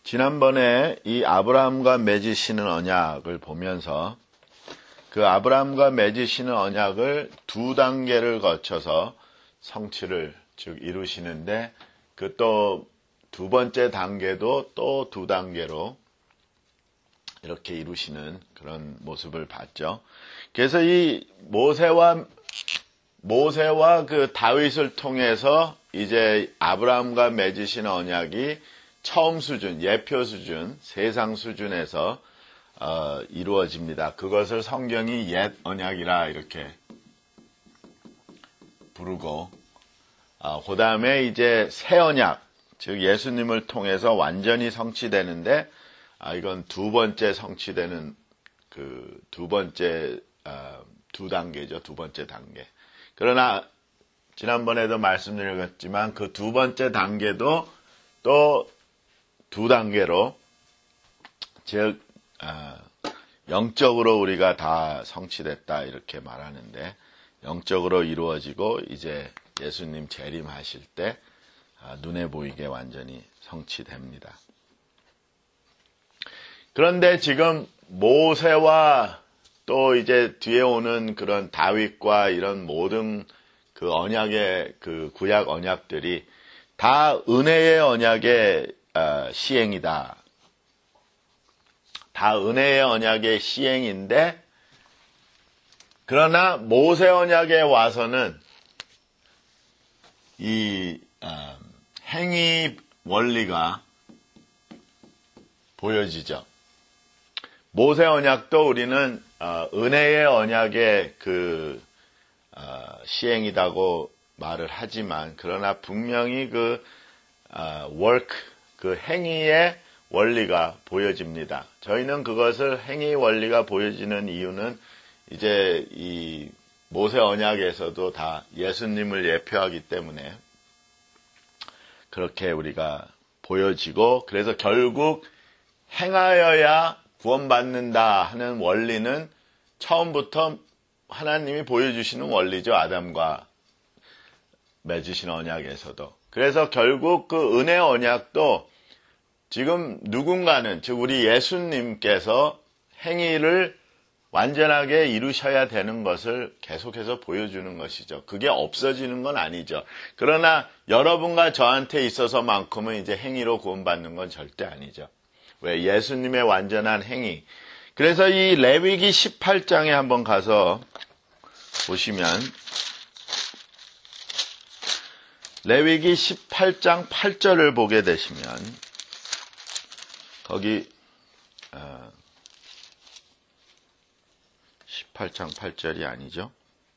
지난번에 이 아브라함과 맺으시는 언약을 보면서 그 아브라함과 맺으시는 언약을 두 단계를 거쳐서 성취를 즉 이루시는데 그 또 두 번째 단계도 또 두 단계로 이렇게 이루시는 그런 모습을 봤죠. 그래서 이 모세와 그 다윗을 통해서 이제 아브라함과 맺으신 언약이 처음 수준, 예표 수준, 세상 수준에서 이루어집니다. 그것을 성경이 옛 언약이라 이렇게 부르고, 그 다음에 이제 새 언약, 즉 예수님을 통해서 완전히 성취되는데, 이건 두 번째 성취되는 그 두 번째 두 단계죠. 두 번째 단계. 그러나 지난번에도 말씀드렸지만 그 두 번째 단계도 또 두 단계로 즉 영적으로 우리가 다 성취됐다 이렇게 말하는데 영적으로 이루어지고 이제 예수님 재림하실 때 눈에 보이게 완전히 성취됩니다. 그런데 지금 모세와 또 이제 뒤에 오는 그런 다윗과 이런 모든 그 언약의 그 구약 언약들이 다 은혜의 언약의 시행이다. 다 은혜의 언약의 시행인데 그러나 모세 언약에 와서는 이 행위 원리가 보여지죠. 모세 언약도 우리는 은혜의 언약의 그 시행이라고 말을 하지만 그러나 분명히 그 work 그 행위의 원리가 보여집니다. 저희는 그것을 행위 원리가 보여지는 이유는 이제 이 모세 언약에서도 다 예수님을 예표하기 때문에 그렇게 우리가 보여지고 그래서 결국 행하여야 구원받는다 하는 원리는 처음부터 하나님이 보여주시는 원리죠. 아담과 맺으신 언약에서도. 그래서 결국 그 은혜 언약도 지금 누군가는 즉 우리 예수님께서 행위를 완전하게 이루셔야 되는 것을 계속해서 보여주는 것이죠. 그게 없어지는 건 아니죠. 그러나 여러분과 저한테 있어서만큼은 이제 행위로 구원받는 건 절대 아니죠. 왜? 예수님의 완전한 행위. 그래서 이 레위기 18장에 한번 가서 보시면 레위기 18장 8절을 보게 되시면 거기 18장 8절이 아니죠.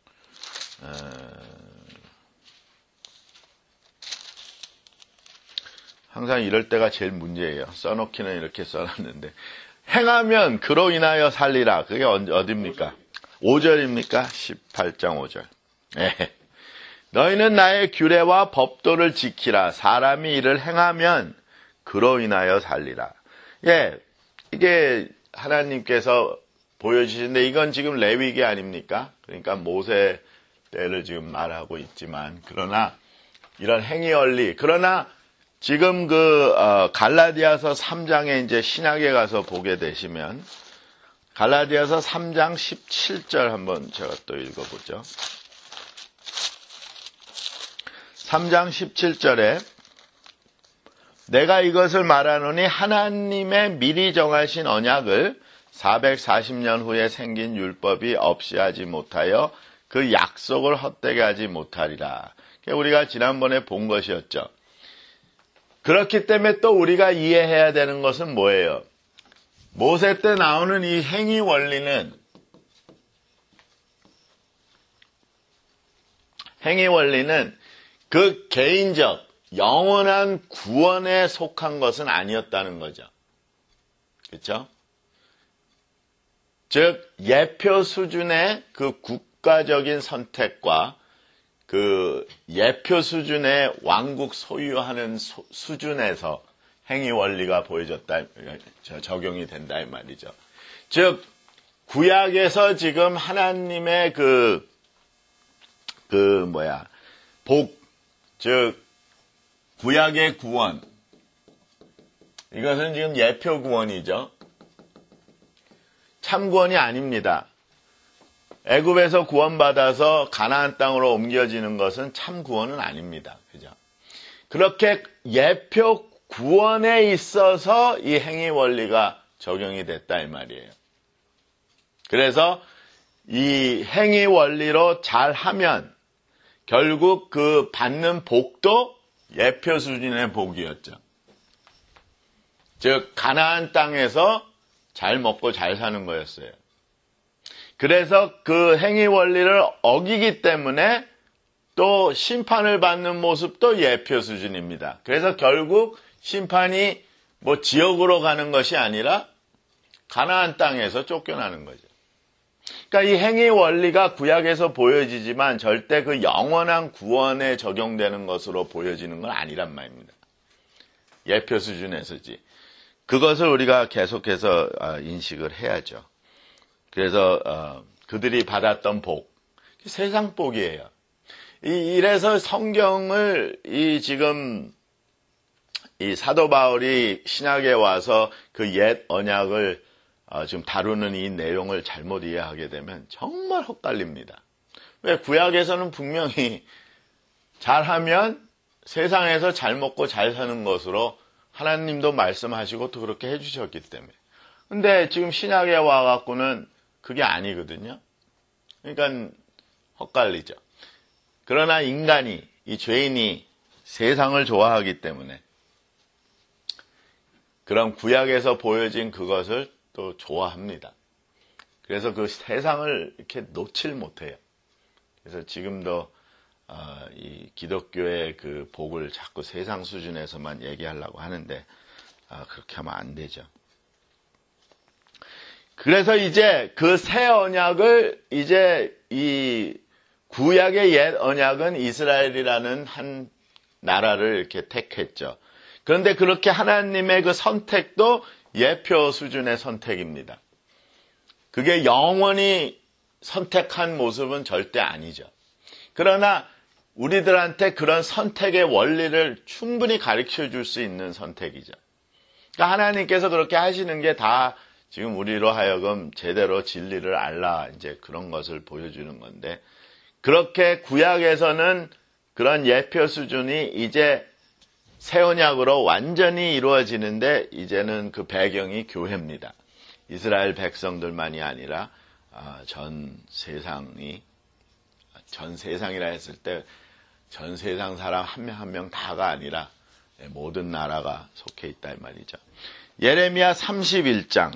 항상 이럴 때가 제일 문제예요. 써놓기는 이렇게 써놨는데 행하면 그로 인하여 살리라. 그게 어디입니까? 5절입니까? 18장 5절. 네. 너희는 나의 규례와 법도를 지키라. 사람이 이를 행하면 그로 인하여 살리라. 예, 이게 하나님께서 보여주시는데 이건 지금 레위기 아닙니까? 그러니까 모세 때를 지금 말하고 있지만 그러나 이런 행위 원리 그러나 지금 그 갈라디아서 3장에 이제 신약에 가서 보게 되시면 갈라디아서 3장 17절 한번 제가 또 읽어보죠. 3장 17절에 내가 이것을 말하노니 하나님의 미리 정하신 언약을 440년 후에 생긴 율법이 없이 하지 못하여 그 약속을 헛되게 하지 못하리라. 우리가 지난번에 본 것이었죠. 그렇기 때문에 또 우리가 이해해야 되는 것은 뭐예요? 모세 때 나오는 이 행위 원리는 그 개인적 영원한 구원에 속한 것은 아니었다는 거죠. 그렇죠? 즉 예표 수준의 그 국가적인 선택과 그 예표 수준의 왕국 소유하는 수준에서 행위 원리가 보여졌다, 적용이 된다 이 말이죠. 즉 구약에서 지금 하나님의 복, 즉 구약의 구원, 이것은 지금 예표 구원이죠. 참 구원이 아닙니다. 애굽에서 구원받아서 가나안 땅으로 옮겨지는 것은 참 구원은 아닙니다. 그죠? 그렇게 예표 구원에 있어서 이 행위 원리가 적용이 됐다 이 말이에요. 그래서 이 행위 원리로 잘하면 결국 그 받는 복도 예표 수준의 복이었죠. 즉 가나안 땅에서 잘 먹고 잘 사는 거였어요. 그래서 그 행위 원리를 어기기 때문에 또 심판을 받는 모습도 예표 수준입니다. 그래서 결국 심판이 뭐 지옥으로 가는 것이 아니라 가나안 땅에서 쫓겨나는 거죠. 그러니까 이 행위 원리가 구약에서 보여지지만 절대 그 영원한 구원에 적용되는 것으로 보여지는 건 아니란 말입니다. 예표 수준에서지. 그것을 우리가 계속해서 인식을 해야죠. 그래서 그들이 받았던 복, 세상 복이에요. 이래서 성경을 지금 이 사도 바울이 신약에 와서 그 옛 언약을 지금 다루는 이 내용을 잘못 이해하게 되면 정말 헛갈립니다. 왜 구약에서는 분명히 잘하면 세상에서 잘 먹고 잘 사는 것으로 하나님도 말씀하시고 또 그렇게 해주셨기 때문에. 근데 지금 신약에 와갖고는 그게 아니거든요. 그러니까 헛갈리죠. 그러나 인간이, 이 죄인이 세상을 좋아하기 때문에 그런 구약에서 보여진 그것을 또 좋아합니다. 그래서 그 세상을 이렇게 놓칠 못해요. 그래서 지금도 이 기독교의 그 복을 자꾸 세상 수준에서만 얘기하려고 하는데 그렇게 하면 안 되죠. 그래서 이제 그 새 언약을 이제 이 구약의 옛 언약은 이스라엘이라는 한 나라를 이렇게 택했죠. 그런데 그렇게 하나님의 그 선택도 예표 수준의 선택입니다. 그게 영원히 선택한 모습은 절대 아니죠. 그러나 우리들한테 그런 선택의 원리를 충분히 가르쳐 줄 수 있는 선택이죠. 그러니까 하나님께서 그렇게 하시는 게 다 지금 우리로 하여금 제대로 진리를 알라 이제 그런 것을 보여주는 건데 그렇게 구약에서는 그런 예표 수준이 이제 새 언약으로 완전히 이루어지는데 이제는 그 배경이 교회입니다. 이스라엘 백성들만이 아니라 전 세상이 전 세상이라 했을 때 전 세상 사람 한 명 한 명 다가 아니라 모든 나라가 속해 있다 이 말이죠. 예레미야 31장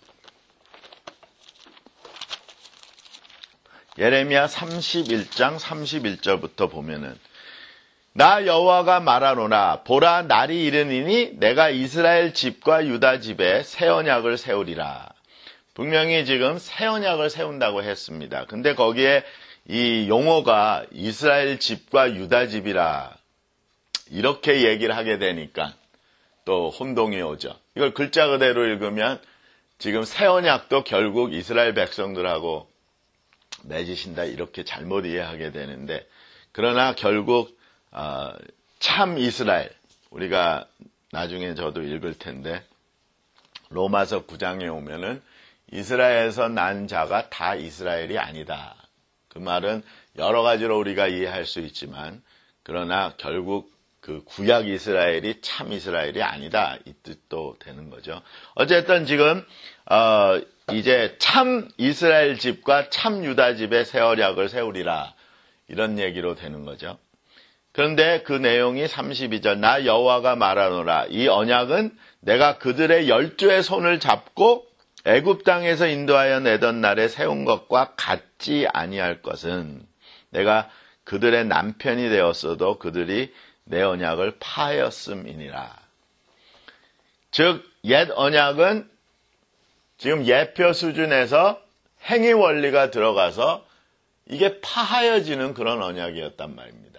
예레미야 31장 31절부터 보면은 나 여호와가 말하노라 보라 날이 이르니니 내가 이스라엘 집과 유다 집에 새 언약을 세우리라. 분명히 지금 새 언약을 세운다고 했습니다. 근데 거기에 이 용어가 이스라엘 집과 유다 집이라 이렇게 얘기를 하게 되니까 또 혼동이 오죠. 이걸 글자 그대로 읽으면 지금 새 언약도 결국 이스라엘 백성들하고 맺으신다 이렇게 잘못 이해하게 되는데 그러나 결국 참 이스라엘 우리가 나중에 저도 읽을 텐데 로마서 9장에 오면은 이스라엘에서 난 자가 다 이스라엘이 아니다. 그 말은 여러 가지로 우리가 이해할 수 있지만 그러나 결국 그 구약 이스라엘이 참 이스라엘이 아니다 이 뜻도 되는 거죠. 어쨌든 지금 이제 참 이스라엘 집과 참 유다 집의 새 언약을 세우리라 이런 얘기로 되는 거죠. 그런데 그 내용이 32절 나 여호와가 말하노라 이 언약은 내가 그들의 12의 손을 잡고 애굽 땅에서 인도하여 내던 날에 세운 것과 같지 아니할 것은 내가 그들의 남편이 되었어도 그들이 내 언약을 파하였음이니라. 즉 옛 언약은 지금 예표 수준에서 행위 원리가 들어가서 이게 파하여지는 그런 언약이었단 말입니다.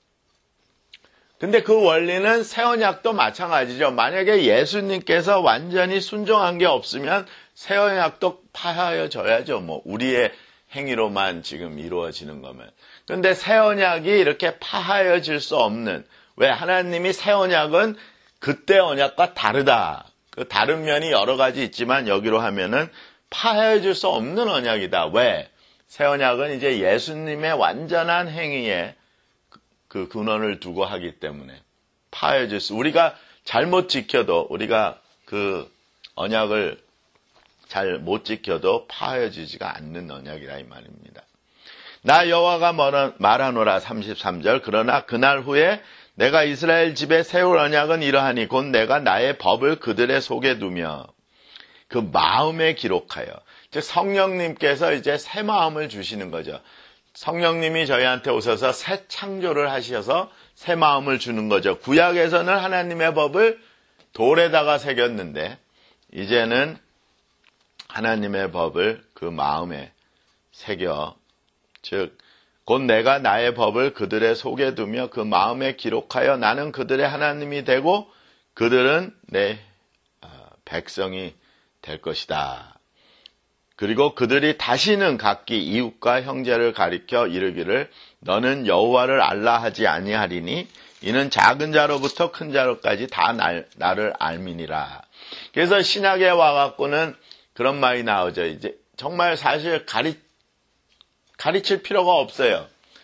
근데 그 원리는 새 언약도 마찬가지죠. 만약에 예수님께서 완전히 순종한 게 없으면 새 언약도 파하여져야죠. 뭐 우리의 행위로만 지금 이루어지는 거면. 근데 새 언약이 이렇게 파하여질 수 없는 왜 하나님이 새 언약은 그때 언약과 다르다. 그 다른 면이 여러 가지 있지만 여기로 하면은 파헤어질 수 없는 언약이다. 왜? 새 언약은 이제 예수님의 완전한 행위에 그 근원을 두고 하기 때문에 파헤어질 수, 우리가 잘못 지켜도, 우리가 그 언약을 잘 못 지켜도 파헤어지지가 않는 언약이라 이 말입니다. 나 여호와가 말하노라 33절. 그러나 그날 후에 내가 이스라엘 집에 세울 언약은 이러하니 곧 내가 나의 법을 그들의 속에 두며 그 마음에 기록하여, 즉 성령님께서 이제 새 마음을 주시는 거죠. 성령님이 저희한테 오셔서 새 창조를 하셔서 새 마음을 주는 거죠. 구약에서는 하나님의 법을 돌에다가 새겼는데 이제는 하나님의 법을 그 마음에 새겨, 즉 곧 내가 나의 법을 그들의 속에 두며 그 마음에 기록하여 나는 그들의 하나님이 되고 그들은 내 백성이 될 것이다. 그리고 그들이 다시는 각기 이웃과 형제를 가리켜 이르기를 너는 여호와를 알라 하지 아니하리니 이는 작은 자로부터 큰 자로까지 다 나를 알미니라. 그래서 신약에 와갖고는 그런 말이 나오죠. 이제 정말 사실 가르칠 필요가 없어요.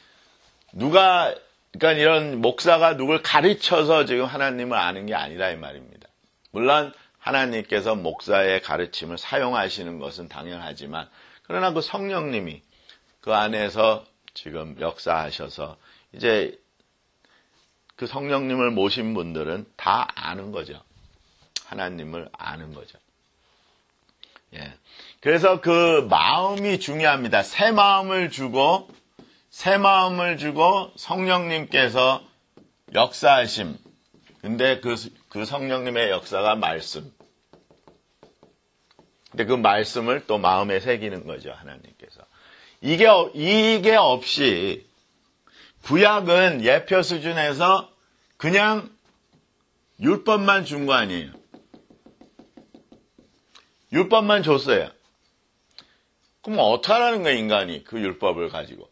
그러니까 이런 목사가 누굴 가르쳐서 지금 하나님을 아는 게 아니라 이 말입니다. 물론 하나님께서 목사의 가르침을 사용하시는 것은 당연하지만, 그러나 그 성령님이 그 안에서 지금 역사하셔서 이제 그 성령님을 모신 분들은 다 아는 거죠. 하나님을 아는 거죠. 예. 그래서 그 마음이 중요합니다. 새 마음을 주고 성령님께서 역사하심. 근데 그 성령님의 역사가 말씀. 근데 그 말씀을 또 마음에 새기는 거죠, 하나님께서. 이게 없이 구약은 예표 수준에서 그냥 율법만 준 거 아니에요. 율법만 줬어요. 그럼 어떡하라는 거예요, 인간이 그 율법을 가지고.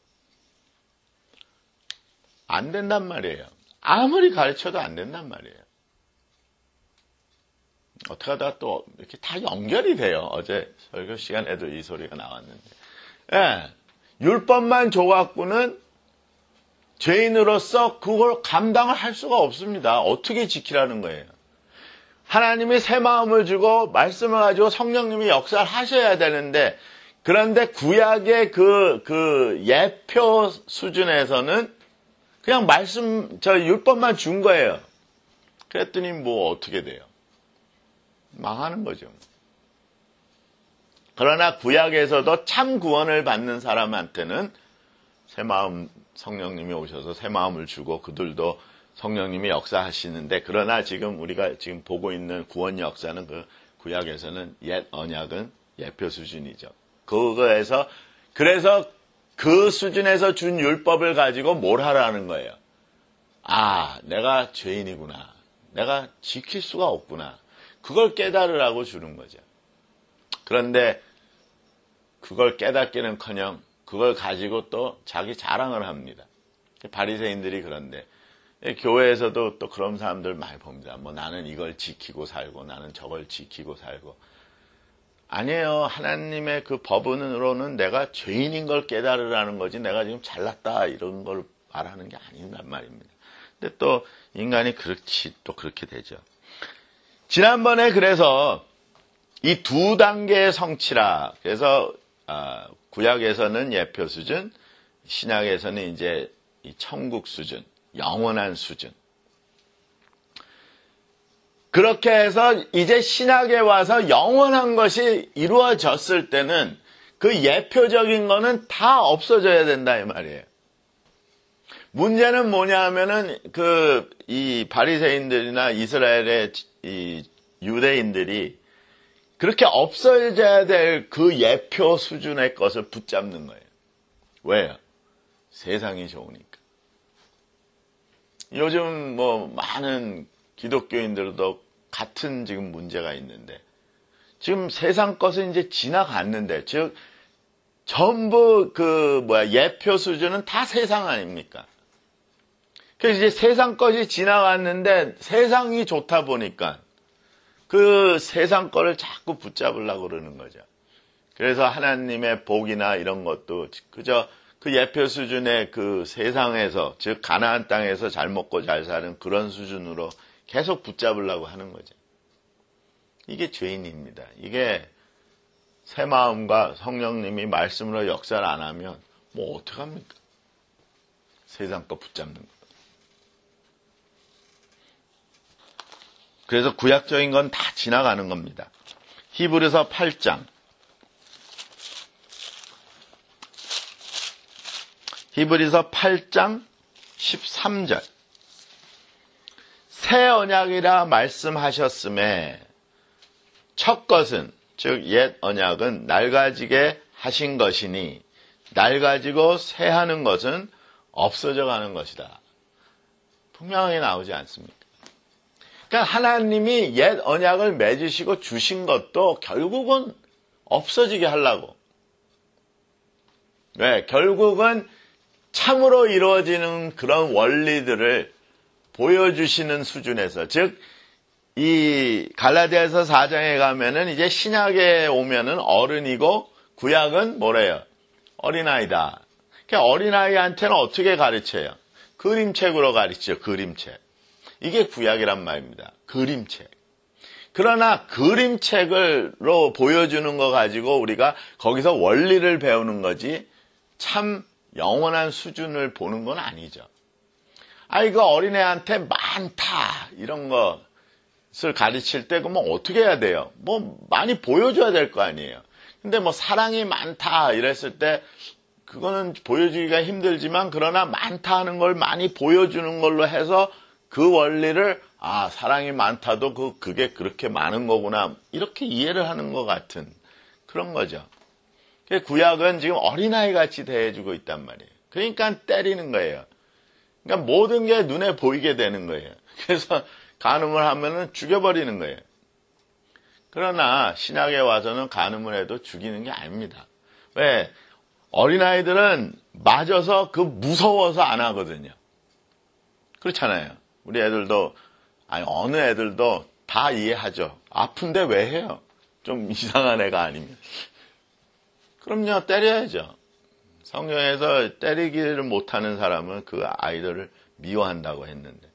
안 된단 말이에요. 아무리 가르쳐도 안 된단 말이에요. 어떻게 하다가 또 이렇게 다 연결이 돼요. 어제 설교 시간에도 이 소리가 나왔는데. 예, 율법만 줘갖고는 죄인으로서 그걸 감당을 할 수가 없습니다. 어떻게 지키라는 거예요. 하나님이 새 마음을 주고 말씀을 가지고 성령님이 역사를 하셔야 되는데, 그런데 구약의 그 예표 수준에서는 그냥 율법만 준 거예요. 그랬더니 뭐 어떻게 돼요? 망하는 거죠. 그러나 구약에서도 참 구원을 받는 사람한테는 새 마음, 성령님이 오셔서 새 마음을 주고 그들도 성령님이 역사하시는데, 그러나 지금 우리가 지금 보고 있는 구원 역사는 그 구약에서는 옛 언약은 예표 수준이죠. 그래서 그 수준에서 준 율법을 가지고 뭘 하라는 거예요. 아, 내가 죄인이구나. 내가 지킬 수가 없구나. 그걸 깨달으라고 주는 거죠. 그런데 그걸 깨닫기는커녕 그걸 가지고 또 자기 자랑을 합니다. 바리새인들이 그런데 교회에서도 또 그런 사람들 많이 봅니다. 뭐 나는 이걸 지키고 살고 나는 저걸 지키고 살고. 아니에요. 하나님의 그 법으로는 내가 죄인인 걸 깨달으라는 거지 내가 지금 잘났다 이런 걸 말하는 게 아니란 말입니다. 근데 또 인간이 그렇게 되죠. 지난번에 그래서 이 두 단계의 성취라. 그래서 구약에서는 예표 수준, 신약에서는 이제 이 천국 수준, 영원한 수준. 그렇게 해서 이제 신약에 와서 영원한 것이 이루어졌을 때는 그 예표적인 거는 다 없어져야 된다 이 말이에요. 문제는 뭐냐 하면은 이 바리새인들이나 이스라엘의 이 유대인들이 그렇게 없어져야 될 그 예표 수준의 것을 붙잡는 거예요. 왜요? 세상이 좋으니까. 요즘 뭐 많은 기독교인들도 같은 지금 문제가 있는데, 지금 세상 것은 이제 지나갔는데, 즉, 전부 예표 수준은 다 세상 아닙니까? 그래서 이제 세상 것이 지나갔는데 세상이 좋다 보니까 그 세상 거를 자꾸 붙잡으려고 그러는 거죠. 그래서 하나님의 복이나 이런 것도 그저 그 예표 수준의 그 세상에서, 즉 가나안 땅에서 잘 먹고 잘 사는 그런 수준으로 계속 붙잡으려고 하는 거죠. 이게 죄인입니다. 이게 새 마음과 성령님이 말씀으로 역사를 안 하면 뭐 어떡합니까? 세상 거 붙잡는 거. 그래서 구약적인 건 다 지나가는 겁니다. 히브리서 8장. 히브리서 8장 13절. 새 언약이라 말씀하셨음에 첫 것은, 즉 옛 언약은 낡아지게 하신 것이니 낡아지고 새하는 것은 없어져 가는 것이다. 분명하게 나오지 않습니까? 그러니까 하나님이 옛 언약을 맺으시고 주신 것도 결국은 없어지게 하려고. 왜? 결국은 참으로 이루어지는 그런 원리들을 보여주시는 수준에서, 즉 이 갈라디아서 4장에 가면은 이제 신약에 오면은 어른이고 구약은 뭐래요? 어린아이다. 그러니까 어린아이한테는 어떻게 가르쳐요? 그림책으로 가르치죠. 그림책. 이게 구약이란 말입니다. 그림책. 그러나 그림책으로 보여주는 거 가지고 우리가 거기서 원리를 배우는 거지 참 영원한 수준을 보는 건 아니죠. 이거 어린애한테 많다 이런 것을 가르칠 때 그러면 어떻게 해야 돼요? 뭐 많이 보여줘야 될 거 아니에요. 근데 뭐 사랑이 많다 이랬을 때 그거는 보여주기가 힘들지만, 그러나 많다 하는 걸 많이 보여주는 걸로 해서 그 원리를 사랑이 많다도 그게 그렇게 많은 거구나 이렇게 이해를 하는 것 같은 그런 거죠. 구약은 지금 어린아이 같이 대해주고 있단 말이에요. 그러니까 때리는 거예요. 그러니까 모든 게 눈에 보이게 되는 거예요. 그래서 간음을 하면은 죽여버리는 거예요. 그러나 신약에 와서는 간음을 해도 죽이는 게 아닙니다. 왜? 어린아이들은 맞아서 무서워서 안 하거든요. 그렇잖아요. 우리 애들도, 어느 애들도 다 이해하죠. 아픈데 왜 해요? 좀 이상한 애가 아니면. 그럼요, 때려야죠. 성경에서 때리기를 못하는 사람은 그 아이들을 미워한다고 했는데.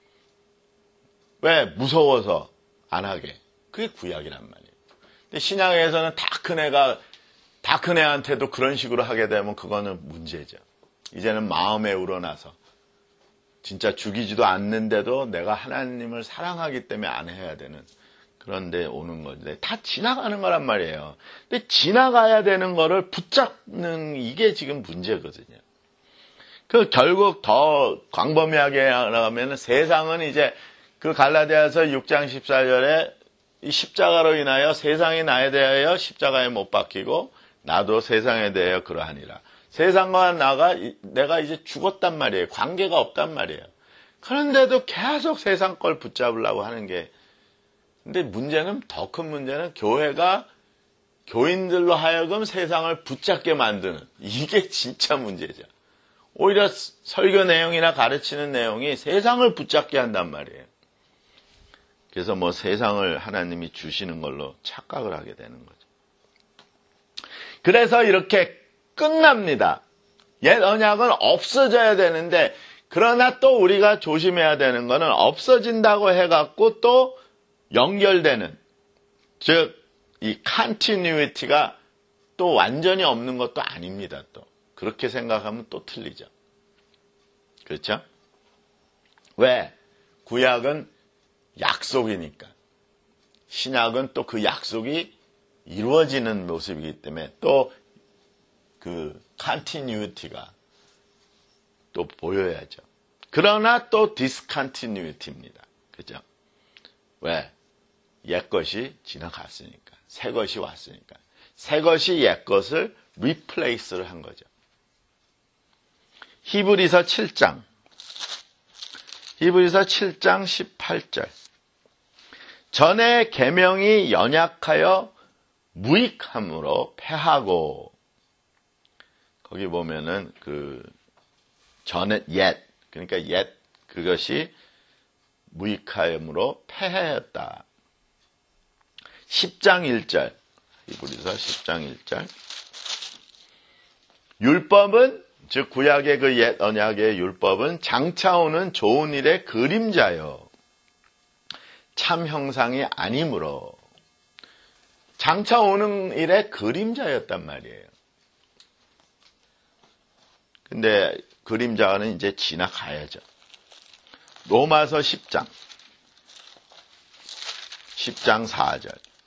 왜? 무서워서 안 하게. 그게 구약이란 말이에요. 근데 신약에서는 다 큰 애한테도 그런 식으로 하게 되면 그거는 문제죠. 이제는 마음에 우러나서 진짜 죽이지도 않는데도 내가 하나님을 사랑하기 때문에 안 해야 되는 그런 데 오는 건데, 다 지나가는 거란 말이에요. 근데 지나가야 되는 거를 붙잡는 이게 지금 문제거든요. 결국 더 광범위하게 하면 세상은 이제 그 갈라디아서 6장 14절에 이 십자가로 인하여 세상이 나에 대하여 십자가에 못 박히고 나도 세상에 대하여 그러하니라. 세상과 내가 이제 죽었단 말이에요. 관계가 없단 말이에요. 그런데도 계속 세상 걸 붙잡으려고 하는 게, 근데 문제는, 더 큰 문제는 교회가 교인들로 하여금 세상을 붙잡게 만드는, 이게 진짜 문제죠. 오히려 설교 내용이나 가르치는 내용이 세상을 붙잡게 한단 말이에요. 그래서 뭐 세상을 하나님이 주시는 걸로 착각을 하게 되는 거죠. 그래서 이렇게 끝납니다. 옛 언약은 없어져야 되는데, 그러나 또 우리가 조심해야 되는 거는 없어진다고 해갖고 또 연결되는, 즉 이 컨티뉴이티가 또 완전히 없는 것도 아닙니다. 또 그렇게 생각하면 또 틀리죠. 그렇죠? 왜? 구약은 약속이니까. 신약은 또 그 약속이 이루어지는 모습이기 때문에 또 그 컨티뉴이티가 또 보여야죠. 그러나 또 디스컨티뉴이티입니다. 그죠? 왜? 옛 것이 지나갔으니까. 새 것이 왔으니까. 새 것이 옛 것을 리플레이스를 한 거죠. 히브리서 7장 18절. 전에 계명이 연약하여 무익함으로 패하고, 거기 보면은 전에 옛, 그러니까 옛 그것이 무익하였으므로 패하였다. 10장 1절, 히브리서 10장 1절. 율법은, 즉 구약의 그 옛 언약의 율법은 장차 오는 좋은 일의 그림자요 참 형상이 아니므로, 장차 오는 일의 그림자였단 말이에요. 근데 그림자는 이제 지나가야죠. 로마서 10장 4절.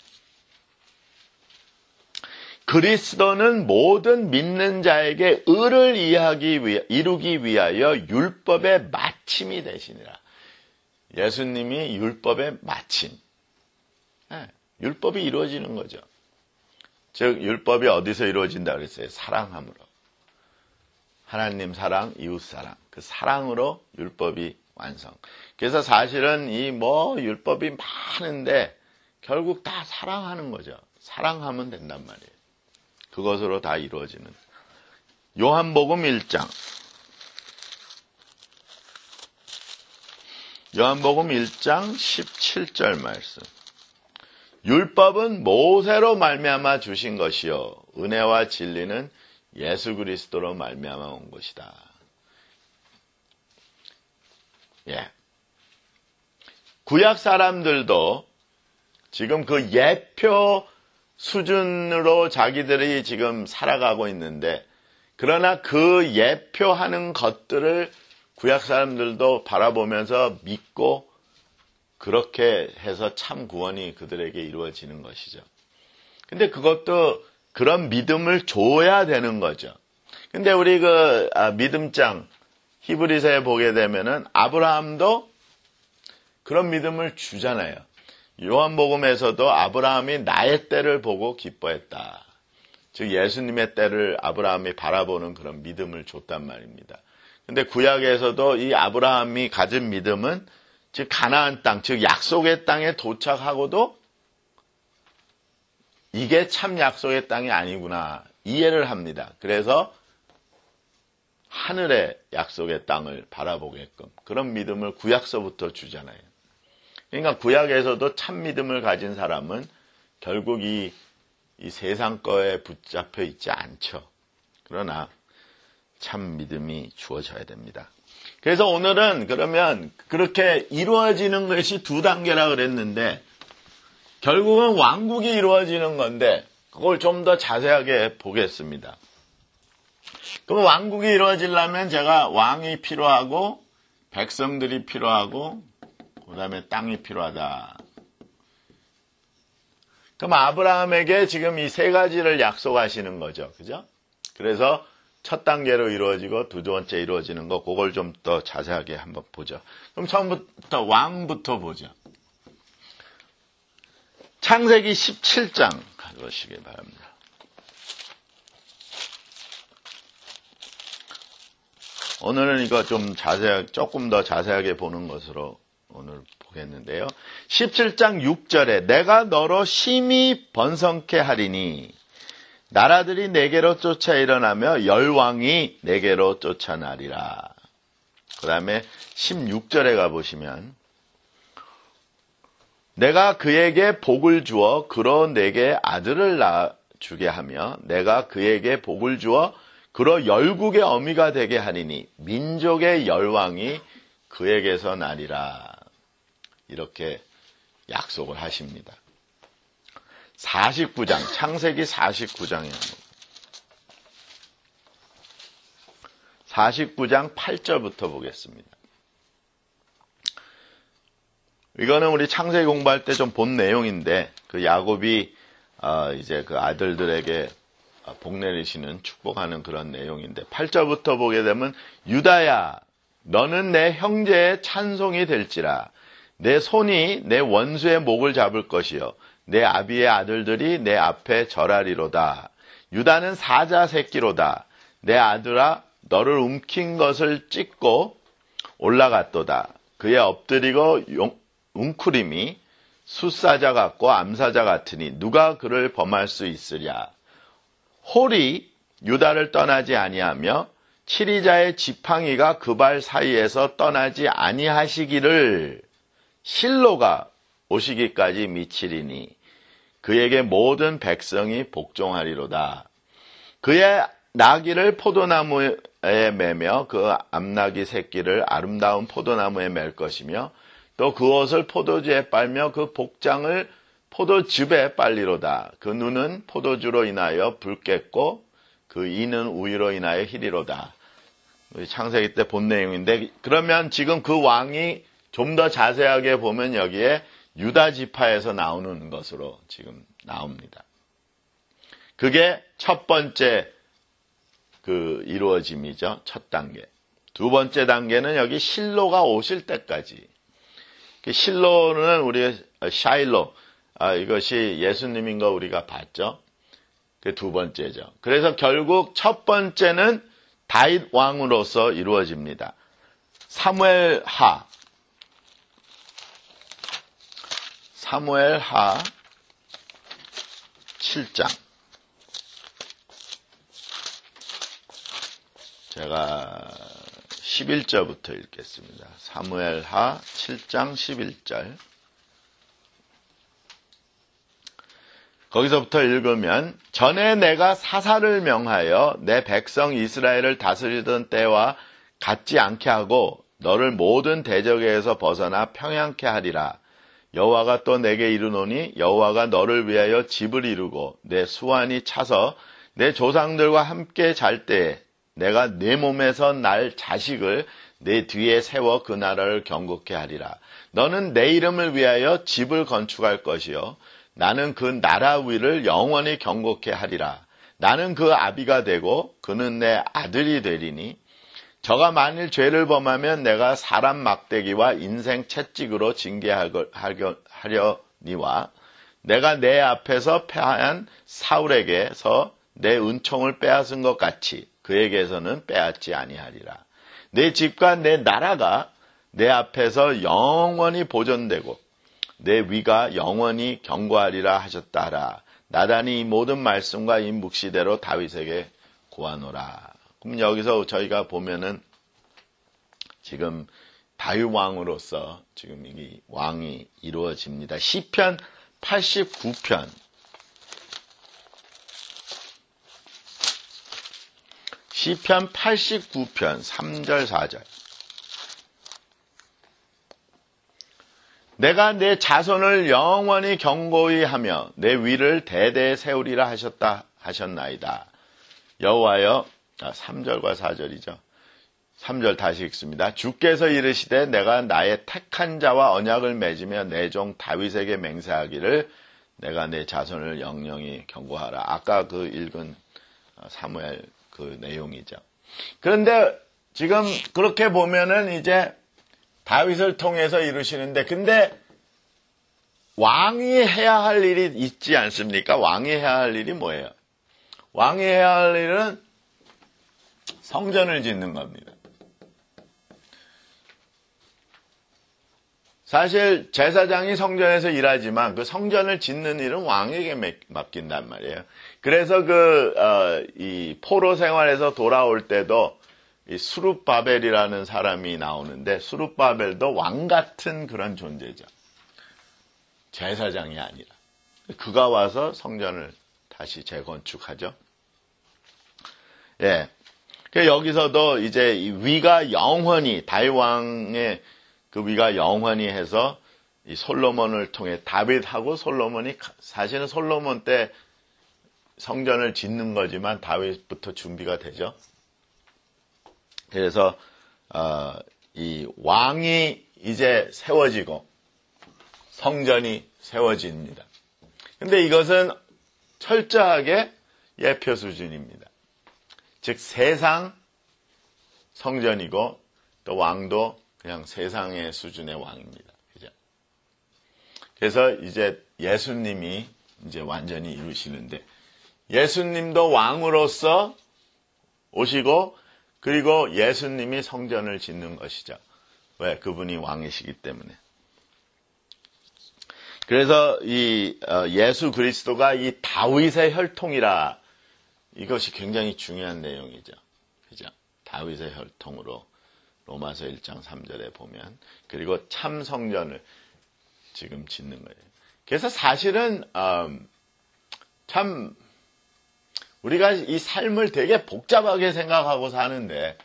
그리스도는 모든 믿는 자에게 의를 이루기 위하여 율법의 마침이 되시니라. 예수님이 율법의 마침. 율법이 이루어지는 거죠. 즉 율법이 어디서 이루어진다 그랬어요? 사랑함으로. 하나님 사랑, 이웃 사랑. 그 사랑으로 율법이 완성. 그래서 사실은 이 율법이 많은데 결국 다 사랑하는 거죠. 사랑하면 된단 말이에요. 그것으로 다 이루어지는. 요한복음 1장. 요한복음 1장 17절 말씀. 율법은 모세로 말미암아 주신 것이요 은혜와 진리는 예수 그리스도로 말미암아 온 것이다. 예. 구약 사람들도 지금 그 예표 수준으로 자기들이 지금 살아가고 있는데, 그러나 그 예표하는 것들을 구약 사람들도 바라보면서 믿고 그렇게 해서 참 구원이 그들에게 이루어지는 것이죠. 근데 그것도 그런 믿음을 줘야 되는 거죠. 근데 우리 믿음장 히브리서에 보게 되면은 아브라함도 그런 믿음을 주잖아요. 요한복음에서도 아브라함이 나의 때를 보고 기뻐했다. 즉 예수님의 때를 아브라함이 바라보는 그런 믿음을 줬단 말입니다. 근데 구약에서도 이 아브라함이 가진 믿음은 즉 가나안 땅, 즉 약속의 땅에 도착하고도 이게 참 약속의 땅이 아니구나 이해를 합니다. 그래서 하늘의 약속의 땅을 바라보게끔 그런 믿음을 구약서부터 주잖아요. 그러니까 구약에서도 참 믿음을 가진 사람은 결국 이 세상 거에 붙잡혀 있지 않죠. 그러나 참 믿음이 주어져야 됩니다. 그래서 오늘은 그러면 그렇게 이루어지는 것이 두 단계라 그랬는데 결국은 왕국이 이루어지는 건데 그걸 좀 더 자세하게 보겠습니다. 그럼 왕국이 이루어지려면 제가 왕이 필요하고 백성들이 필요하고 그 다음에 땅이 필요하다. 그럼 아브라함에게 지금 이 세 가지를 약속하시는 거죠. 그죠? 그래서 첫 단계로 이루어지고 두 번째 이루어지는 거 그걸 좀 더 자세하게 한번 보죠. 그럼 처음부터 왕부터 보죠. 창세기 17장 가보시기 바랍니다. 오늘은 이거 좀 조금 더 자세하게 보는 것으로 오늘 보겠는데요. 17장 6절에 내가 너로 심히 번성케 하리니 나라들이 내게로 쫓아 일어나며 열왕이 내게로 쫓아나리라. 그 다음에 16절에 가보시면 내가 그에게 복을 주어 그로 내게 아들을 낳아주게 하며 내가 그에게 복을 주어 그로 열국의 어미가 되게 하리니 민족의 열왕이 그에게서 나리라. 이렇게 약속을 하십니다. 49장, 창세기 49장이에요. 49장 8절부터 보겠습니다. 이거는 우리 창세기 공부할 때 좀 본 내용인데, 그 야곱이 이제 그 아들들에게 복 내리시는 축복하는 그런 내용인데, 8절부터 보게 되면 유다야, 너는 내 형제의 찬송이 될지라. 내 손이 내 원수의 목을 잡을 것이요 내 아비의 아들들이 내 앞에 절하리로다. 유다는 사자 새끼로다. 내 아들아 너를 움킨 것을 찢고 올라갔도다. 그의 엎드리고 웅크림이 숫사자 같고 암사자 같으니 누가 그를 범할 수 있으랴. 홀이 유다를 떠나지 아니하며 치리자의 지팡이가 그 발 사이에서 떠나지 아니하시기를 실로가 오시기까지 미치리니 그에게 모든 백성이 복종하리로다. 그의 나귀를 포도나무에 매며 그 암나귀 새끼를 아름다운 포도나무에 맬 것이며 또 그 옷을 포도주에 빨며 그 복장을 포도즙에 빨리로다. 그 눈은 포도주로 인하여 붉겠고 그 이는 우유로 인하여 희리로다. 우리 창세기 때 본 내용인데, 그러면 지금 그 왕이 좀 더 자세하게 보면 여기에 유다 지파에서 나오는 것으로 지금 나옵니다. 그게 첫 번째 이루어짐이죠. 첫 단계. 두 번째 단계는 여기 실로가 오실 때까지. 실로는 우리 샤일로, 이것이 예수님인 거 우리가 봤죠. 그 두 번째죠. 그래서 결국 첫 번째는 다윗 왕으로서 이루어집니다. 사무엘하 7장. 제가 11절부터 읽겠습니다. 사무엘하 7장 11절. 거기서부터 읽으면, 전에 내가 사사를 명하여 내 백성 이스라엘을 다스리던 때와 같지 않게 하고 너를 모든 대적에서 벗어나 평양케 하리라. 여호와가 또 내게 이르노니 여호와가 너를 위하여 집을 이루고 내 수완이 차서 내 조상들과 함께 잘 때에 내가 내 몸에서 날 자식을 내 뒤에 세워 그 나라를 경고케 하리라. 너는 내 이름을 위하여 집을 건축할 것이요 나는 그 나라 위를 영원히 경고케 하리라. 나는 그 아비가 되고 그는 내 아들이 되리니 저가 만일 죄를 범하면 내가 사람 막대기와 인생 채찍으로 징계하려니와 내가 내 앞에서 패한 사울에게서 내 은총을 빼앗은 것 같이 그에게서는 빼앗지 아니하리라. 내 집과 내 나라가 내 앞에서 영원히 보존되고 내 위가 영원히 경고하리라 하셨다 하라. 나단이 이 모든 말씀과 이 묵시대로 다윗에게 고하노라. 그럼 여기서 저희가 보면은 지금 다윗 왕으로서 지금 이 왕이 이루어집니다. 시편 89편. 시편 89편 3절 4절. 내가 내 자손을 영원히 경고히 하며 내 위를 대대에 세우리라 하셨나이다. 여호와여, 3절과 4절이죠. 3절 다시 읽습니다. 주께서 이르시되 내가 나의 택한 자와 언약을 맺으며 내 종 다윗에게 맹세하기를 내가 내 자손을 영영히 경고하라. 아까 읽은 사무엘 내용이죠. 그런데 지금 그렇게 보면은 이제 다윗을 통해서 이루시는데, 근데 왕이 해야 할 일이 있지 않습니까? 왕이 해야 할 일이 뭐예요? 왕이 해야 할 일은 성전을 짓는 겁니다. 사실 제사장이 성전에서 일하지만 그 성전을 짓는 일은 왕에게 맡긴단 말이에요. 그래서 이 포로 생활에서 돌아올 때도 이 수룹바벨이라는 사람이 나오는데, 수룹바벨도 왕 같은 그런 존재죠. 제사장이 아니라. 그가 와서 성전을 다시 재건축하죠. 예. 여기서도 이제 이 위가 영원히, 다윗 왕의 그 위가 영원히 해서 이 솔로몬을 통해 다윗하고 솔로몬이, 사실은 솔로몬 때 성전을 짓는 거지만 다윗부터 준비가 되죠. 그래서 이 왕이 이제 세워지고 성전이 세워집니다. 근데 이것은 철저하게 예표 수준입니다. 즉 세상 성전이고 또 왕도 그냥 세상의 수준의 왕입니다. 그죠? 그래서 이제 예수님이 이제 완전히 이루시는데, 예수님도 왕으로서 오시고 그리고 예수님이 성전을 짓는 것이죠. 왜? 그분이 왕이시기 때문에. 그래서 이 예수 그리스도가 이 다윗의 혈통이라, 이것이 굉장히 중요한 내용이죠. 그죠? 다윗의 혈통으로 로마서 1장 3절에 보면, 그리고 참 성전을 지금 짓는 거예요. 그래서 사실은 참 우리가 이 삶을 되게 복잡하게 생각하고 사는데,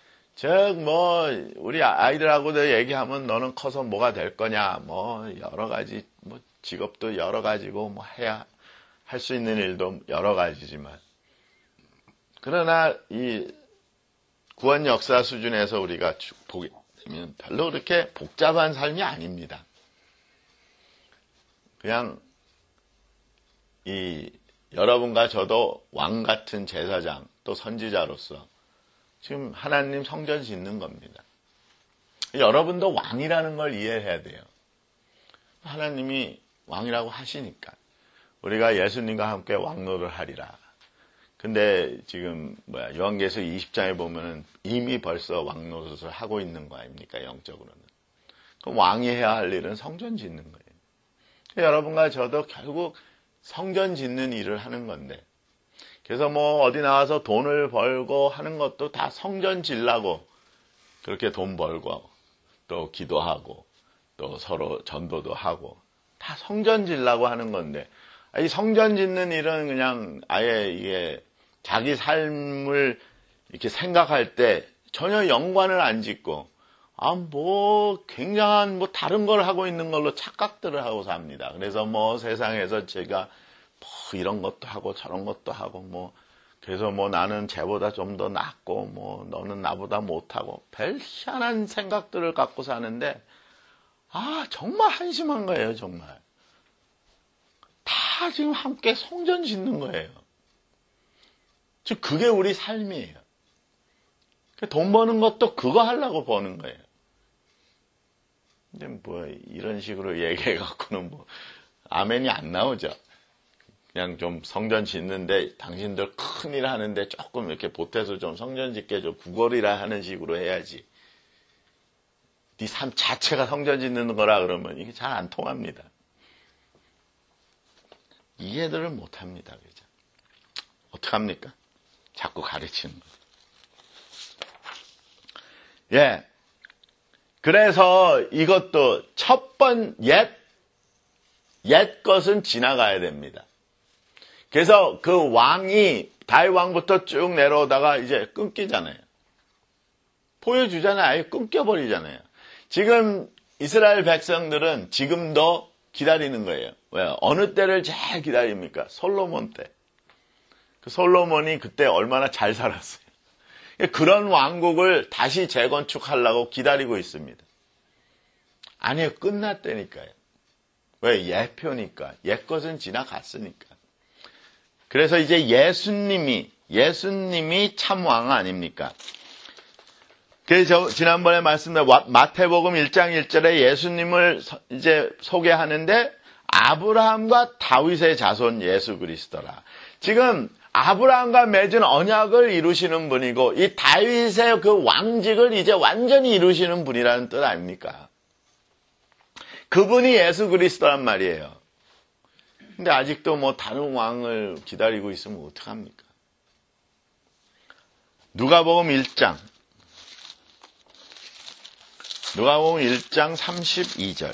우리 아이들하고도 얘기하면 너는 커서 뭐가 될 거냐, 여러 가지, 직업도 여러 가지고, 할 수 있는 일도 여러 가지지만, 그러나 이 구원 역사 수준에서 우리가 보게 되면 별로 그렇게 복잡한 삶이 아닙니다. 그냥 여러분과 저도 왕 같은 제사장 또 선지자로서 지금 하나님 성전 짓는 겁니다. 여러분도 왕이라는 걸 이해해야 돼요. 하나님이 왕이라고 하시니까 우리가 예수님과 함께 왕노를 하리라. 근데 지금 요한계시록 20장에 보면은 이미 벌써 왕노릇을 하고 있는 거 아닙니까? 영적으로는. 그럼 왕이 해야 할 일은 성전 짓는 거예요. 여러분과 저도 결국 성전 짓는 일을 하는 건데, 그래서 어디 나와서 돈을 벌고 하는 것도 다 성전 짓려고 그렇게 돈 벌고 또 기도하고 또 서로 전도도 하고 다 성전 짓려고 하는 건데, 이 성전 짓는 일은 그냥 아예 이게 자기 삶을 이렇게 생각할 때 전혀 연관을 안 짓고 굉장한 다른 걸 하고 있는 걸로 착각들을 하고 삽니다. 그래서 세상에서 제가 이런 것도 하고 저런 것도 하고 그래서 나는 쟤보다 좀 더 낫고 너는 나보다 못하고 별 희한한 생각들을 갖고 사는데, 정말 한심한 거예요. 정말 다 지금 함께 성전 짓는 거예요. 즉 그게 우리 삶이에요. 돈 버는 것도 그거 하려고 버는 거예요. 근데 이런 식으로 얘기해 갖고는 아멘이 안 나오죠. 그냥 좀 성전 짓는데 당신들 큰일 하는데 조금 이렇게 보태서 좀 성전 짓게 좀 구걸이라 하는 식으로 해야지. 네 삶 자체가 성전 짓는 거라 그러면 이게 잘 안 통합니다. 이해들을 못 합니다. 그죠? 어떡합니까? 자꾸 가르치는 거예요. 예. 그래서 이것도 옛 것은 지나가야 됩니다. 그래서 그 왕이 다윗 왕부터 쭉 내려오다가 이제 끊기잖아요. 보여주잖아요. 아예 끊겨버리잖아요. 지금 이스라엘 백성들은 지금도 기다리는 거예요. 왜? 어느 때를 제일 기다립니까? 솔로몬 때. 그 솔로몬이 그때 얼마나 잘 살았어요. 그런 왕국을 다시 재건축하려고 기다리고 있습니다. 아니요, 끝났다니까요. 왜? 예표니까. 옛 것은 지나갔으니까. 그래서 이제 예수님이 참 왕 아닙니까? 그래서 지난번에 말씀드린 마태복음 1장 1절에 예수님을 이제 소개하는데 아브라함과 다윗의 자손 예수 그리스도라. 지금 아브라함과 맺은 언약을 이루시는 분이고 이 다윗의 그 왕직을 이제 완전히 이루시는 분이라는 뜻 아닙니까? 그분이 예수 그리스도란 말이에요. 근데 아직도 다른 왕을 기다리고 있으면 어떡합니까? 누가복음 1장 32절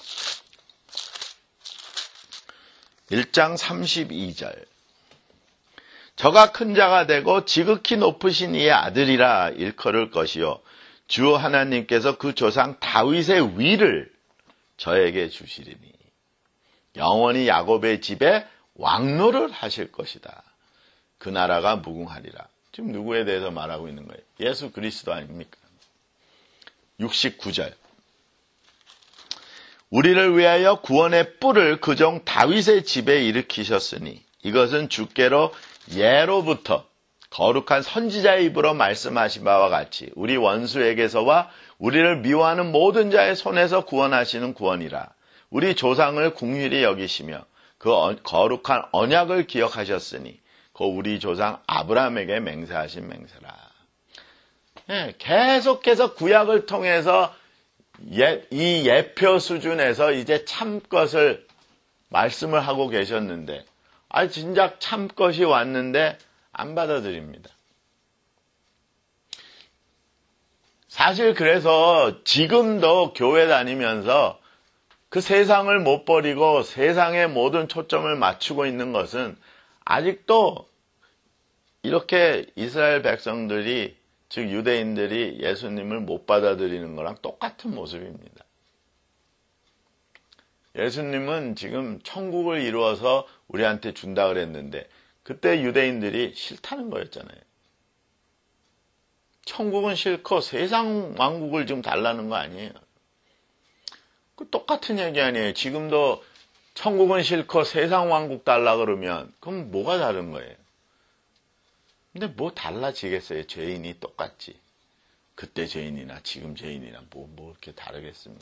1장 32절 저가 큰 자가 되고 지극히 높으신 이의 아들이라 일컬을 것이요 주 하나님께서 그 조상 다윗의 위를 저에게 주시리니 영원히 야곱의 집에 왕노를 하실 것이다. 그 나라가 무궁하리라. 지금 누구에 대해서 말하고 있는 거예요? 예수 그리스도 아닙니까? 69절 우리를 위하여 구원의 뿔을 그 종 다윗의 집에 일으키셨으니 이것은 주께로 예로부터 거룩한 선지자의 입으로 말씀하신 바와 같이 우리 원수에게서와 우리를 미워하는 모든 자의 손에서 구원하시는 구원이라. 우리 조상을 긍휼히 여기시며 그 거룩한 언약을 기억하셨으니 그 우리 조상 아브라함에게 맹세하신 맹세라. 네, 계속해서 구약을 통해서 이 예표 수준에서 이제 참 것을 말씀을 하고 계셨는데 진작 참 것이 왔는데 안 받아들입니다. 사실 그래서 지금도 교회 다니면서 그 세상을 못 버리고 세상의 모든 초점을 맞추고 있는 것은 아직도 이렇게 이스라엘 백성들이, 즉 유대인들이 예수님을 못 받아들이는 거랑 똑같은 모습입니다. 예수님은 지금 천국을 이루어서 우리한테 준다 그랬는데 그때 유대인들이 싫다는 거였잖아요. 천국은 싫고 세상 왕국을 지금 달라는 거 아니에요. 그 똑같은 얘기 아니에요. 지금도 천국은 싫고 세상 왕국 달라 그러면 그럼 뭐가 다른 거예요? 근데 뭐 달라지겠어요? 죄인이 똑같지. 그때 죄인이나 지금 죄인이나 뭐 이렇게 다르겠습니까?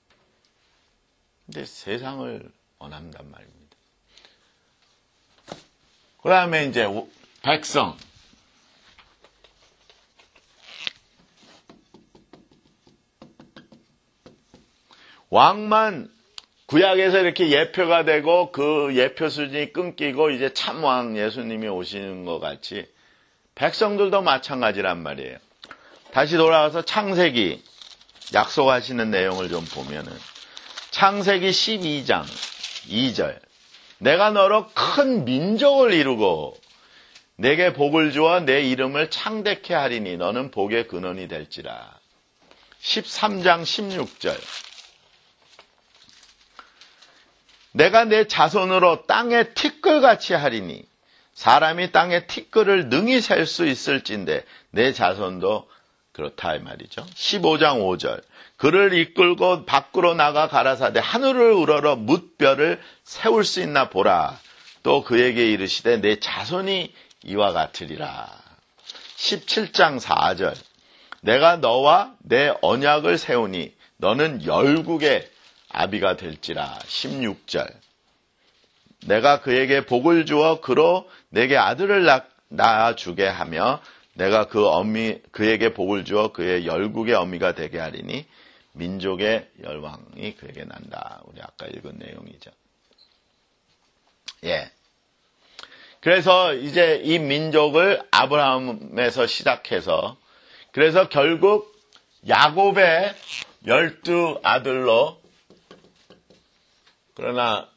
근데 세상을 원한단 말입니다. 그 다음에 이제 백성. 왕만 구약에서 이렇게 예표가 되고 그 예표 수준이 끊기고 이제 참왕 예수님이 오시는 것 같이 백성들도 마찬가지란 말이에요. 다시 돌아가서 창세기 약속하시는 내용을 좀 보면은 창세기 12장 2절 내가 너로 큰 민족을 이루고 내게 복을 주어 내 이름을 창대케 하리니 너는 복의 근원이 될지라. 13장 16절 내가 내 자손으로 땅의 티끌같이 하리니 사람이 땅의 티끌을 능히 셀 수 있을진데 내 자손도 그렇다 이 말이죠. 15장 5절 그를 이끌고 밖으로 나가 가라사대 하늘을 우러러 뭇별을 세울 수 있나 보라. 또 그에게 이르시되 내 자손이 이와 같으리라. 17장 4절 내가 너와 내 언약을 세우니 너는 열국의 아비가 될지라. 16절 내가 그에게 복을 주어 그로 내게 아들을 낳아주게 하며 내가 그에게 복을 주어 그의 열국의 어미가 되게 하리니 민족의 열왕이 그에게 난다. 우리 아까 읽은 내용이죠. 예. 그래서 이제 이 민족을 아브라함에서 시작해서 그래서 결국 야곱의 12아들로 그러나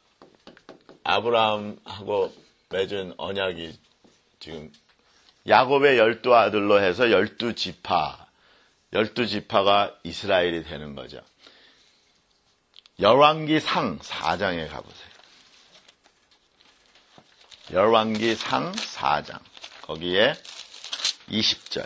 아브라함하고 맺은 언약이 지금 야곱의 12아들로 해서 12지파가 이스라엘이 되는 거죠. 열왕기상 4장에 가보세요. 열왕기상 4장 거기에 20절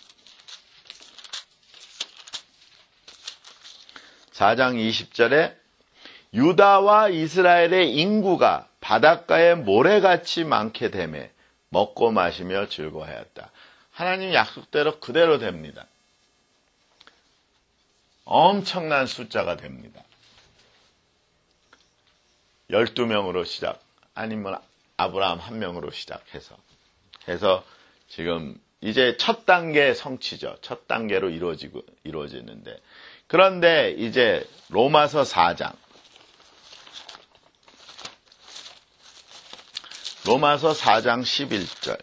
4장 20절에 유다와 이스라엘의 인구가 바닷가에 모래같이 많게 되매 먹고 마시며 즐거워하였다. 하나님 약속대로 그대로 됩니다. 엄청난 숫자가 됩니다. 12명으로 시작, 아니면 아브라함 1명으로 시작해서 지금 이제 첫 단계 성취죠. 첫 단계로 이루어지는데 그런데 이제 로마서 4장 로마서 4장 11절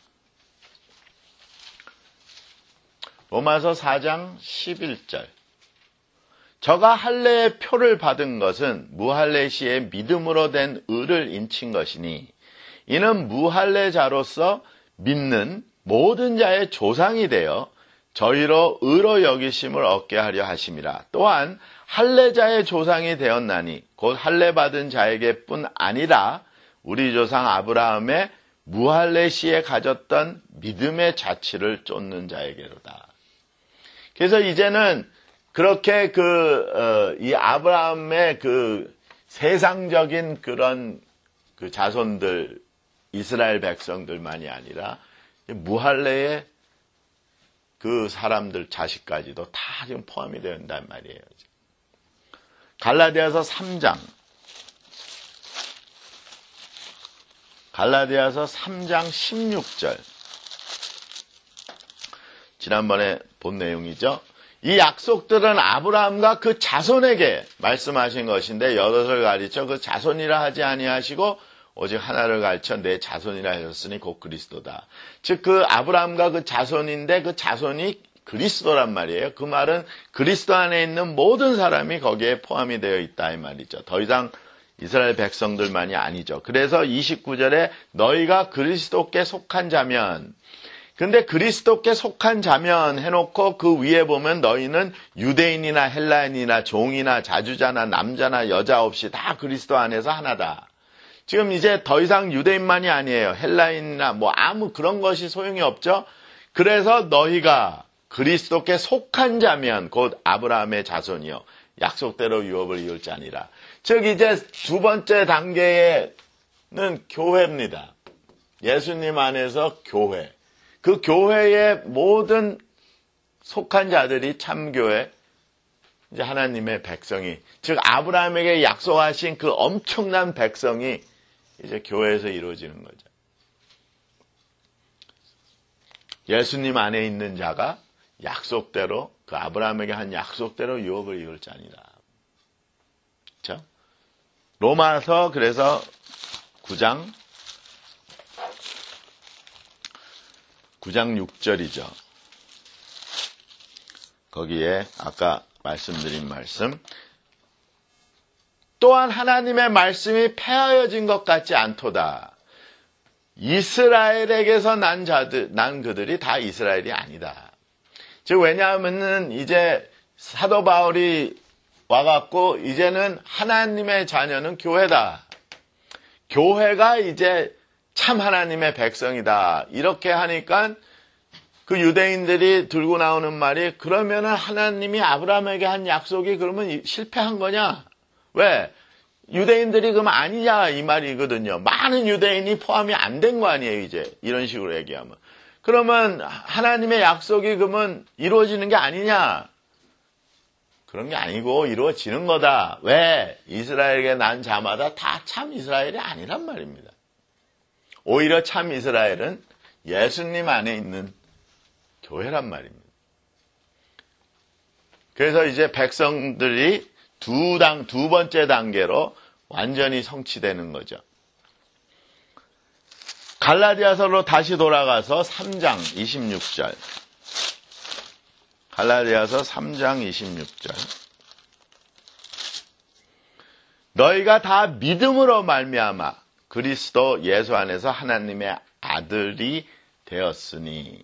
로마서 4장 11절 저가 할례의 표를 받은 것은 무할례 시에 믿음으로 된 의를 인친 것이니 이는 무할례자로서 믿는 모든 자의 조상이 되어 저희로 의로 여기심을 얻게 하려 하심이라. 또한 할례자의 조상이 되었나니 곧 할례 받은 자에게 뿐 아니라 우리 조상 아브라함의 무할례 시에 가졌던 믿음의 자취를 쫓는 자에게로다. 그래서 이제는 그렇게 이 아브라함의 그 세상적인 그런 그 자손들, 이스라엘 백성들만이 아니라 무할례의 그 사람들 자식까지도 다 지금 포함이 된단 말이에요. 갈라디아서 3장. 갈라디아서 3장 16절. 지난번에 본 내용이죠. 이 약속들은 아브라함과 그 자손에게 말씀하신 것인데 여럿을 가르쳐 그 자손이라 하지 아니하시고 오직 하나를 가르쳐 내 자손이라 하셨으니 곧 그리스도다. 즉 그 아브라함과 그 자손인데 그 자손이 그리스도란 말이에요. 그 말은 그리스도 안에 있는 모든 사람이 거기에 포함이 되어 있다 이 말이죠. 더 이상 이스라엘 백성들만이 아니죠. 그래서 29절에 너희가 그리스도께 속한 자면, 근데 그리스도께 속한 자면 해놓고 그 위에 보면 너희는 유대인이나 헬라인이나 종이나 자주자나 남자나 여자 없이 다 그리스도 안에서 하나다. 지금 이제 더 이상 유대인만이 아니에요. 헬라인이나 뭐 아무 그런 것이 소용이 없죠. 그래서 너희가 그리스도께 속한 자면 곧 아브라함의 자손이요 약속대로 유업을 이을 자니라. 즉 이제 두 번째 단계에는 교회입니다. 예수님 안에서 교회. 그 교회의 모든 속한 자들이 참교회, 이제 하나님의 백성이, 즉 아브라함에게 약속하신 그 엄청난 백성이 이제 교회에서 이루어지는 거죠. 예수님 안에 있는 자가 약속대로, 그 아브라함에게 한 약속대로 유업을 이룰 자니라. 그렇죠? 로마서 그래서 9장 6절이죠. 거기에 아까 말씀드린 말씀. 또한 하나님의 말씀이 폐하여진 것 같지 않도다. 이스라엘에게서 난 그들이 다 이스라엘이 아니다. 즉 왜냐하면은 이제 사도 바울이 와갖고 이제는 하나님의 자녀는 교회다. 교회가 이제 참 하나님의 백성이다. 이렇게 하니까 그 유대인들이 들고 나오는 말이 그러면은 하나님이 아브라함에게 한 약속이 그러면 실패한 거냐? 왜? 유대인들이 그러면 아니냐 이 말이거든요. 많은 유대인이 포함이 안 된 거 아니에요 이제 이런 식으로 얘기하면. 그러면 하나님의 약속이 그러면 이루어지는 게 아니냐? 그런 게 아니고 이루어지는 거다. 왜? 이스라엘에게 난 자마다 다 참 이스라엘이 아니란 말입니다. 오히려 참 이스라엘은 예수님 안에 있는 교회란 말입니다. 그래서 이제 백성들이 두 번째 단계로 완전히 성취되는 거죠. 갈라디아서로 다시 돌아가서 3장 26절. 갈라디아서 3장 26절. 너희가 다 믿음으로 말미암아 그리스도 예수 안에서 하나님의 아들이 되었으니.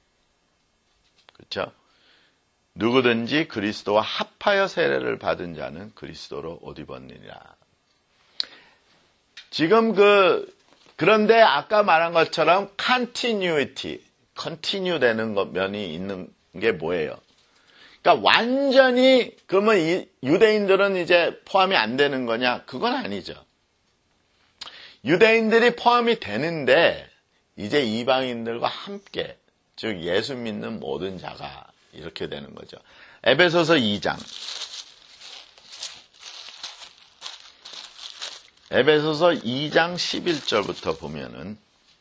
그렇죠? 누구든지 그리스도와 합하여 세례를 받은 자는 그리스도로 옷 입었느니라. 지금 그런데 아까 말한 것처럼 continue 되는 면이 있는 게 뭐예요? 그러니까 완전히 그러면 유대인들은 이제 포함이 안 되는 거냐? 그건 아니죠. 유대인들이 포함이 되는데 이제 이방인들과 함께 즉 예수 믿는 모든 자가 이렇게 되는 거죠. 에베소서 2장. 에베소서 2장 11절부터 보면은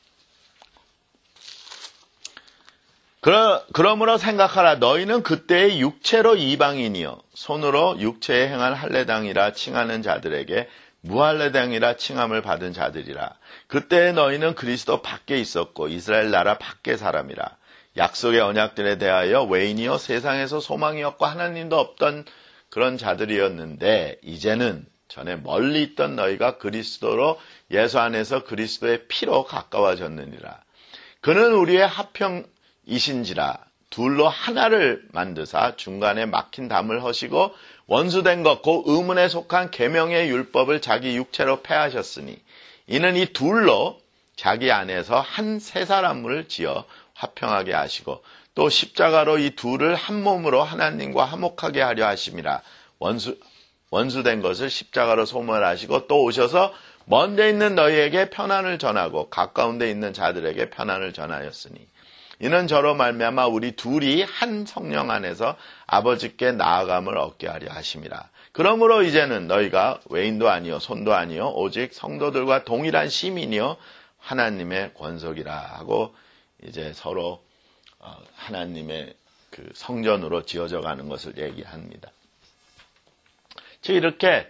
그러므로 생각하라. 너희는 그때의 육체로 이방인이요 손으로 육체에 행한 할례당이라 칭하는 자들에게 무할례당이라 칭함을 받은 자들이라. 그때 너희는 그리스도 밖에 있었고 이스라엘 나라 밖의 사람이라. 약속의 언약들에 대하여 외인이요 세상에서 소망이었고 하나님도 없던 그런 자들이었는데 이제는 전에 멀리 있던 너희가 그리스도로 예수 안에서 그리스도의 피로 가까워졌느니라. 그는 우리의 화평이신지라 둘로 하나를 만드사 중간에 막힌 담을 허시고 원수된 것 곧 의문에 속한 계명의 율법을 자기 육체로 폐하셨으니 이는 이 둘로 자기 안에서 한 세 사람을 지어 화평하게 하시고 또 십자가로 이 둘을 한 몸으로 하나님과 화목하게 하려 하심이라. 원수된 것을 십자가로 소멸하시고 또 오셔서 먼 데 있는 너희에게 편안을 전하고 가까운 데 있는 자들에게 편안을 전하였으니 이는 저로 말미암아 우리 둘이 한 성령 안에서 아버지께 나아감을 얻게 하려 하심이라. 그러므로 이제는 너희가 외인도 아니요 손도 아니요 오직 성도들과 동일한 시민이요 하나님의 권속이라 하고 이제 서로 하나님의 그 성전으로 지어져 가는 것을 얘기합니다. 즉 이렇게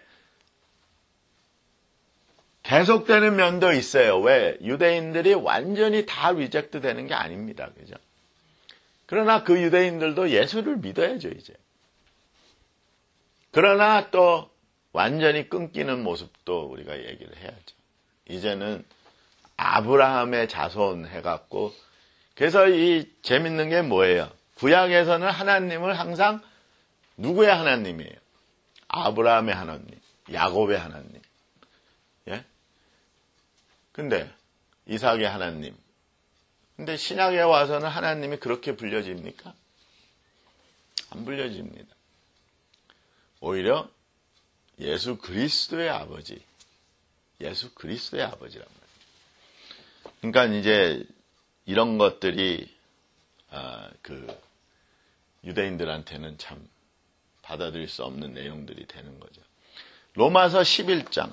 계속되는 면도 있어요. 왜? 유대인들이 완전히 다 리젝트 되는 게 아닙니다. 그죠? 그러나 그 유대인들도 예수를 믿어야죠, 이제. 그러나 또 완전히 끊기는 모습도 우리가 얘기를 해야죠. 이제는 아브라함의 자손 해갖고, 그래서 이 재밌는 게 뭐예요? 구약에서는 하나님을 항상 누구의 하나님이에요? 아브라함의 하나님, 야곱의 하나님. 예? 근데 이삭의 하나님. 근데 신약에 와서는 하나님이 그렇게 불려집니까? 안 불려집니다. 오히려 예수 그리스도의 아버지, 예수 그리스도의 아버지란 말이에요. 그러니까 이제 이런 것들이 유대인들한테는 참 받아들일 수 없는 내용들이 되는 거죠. 로마서 11장.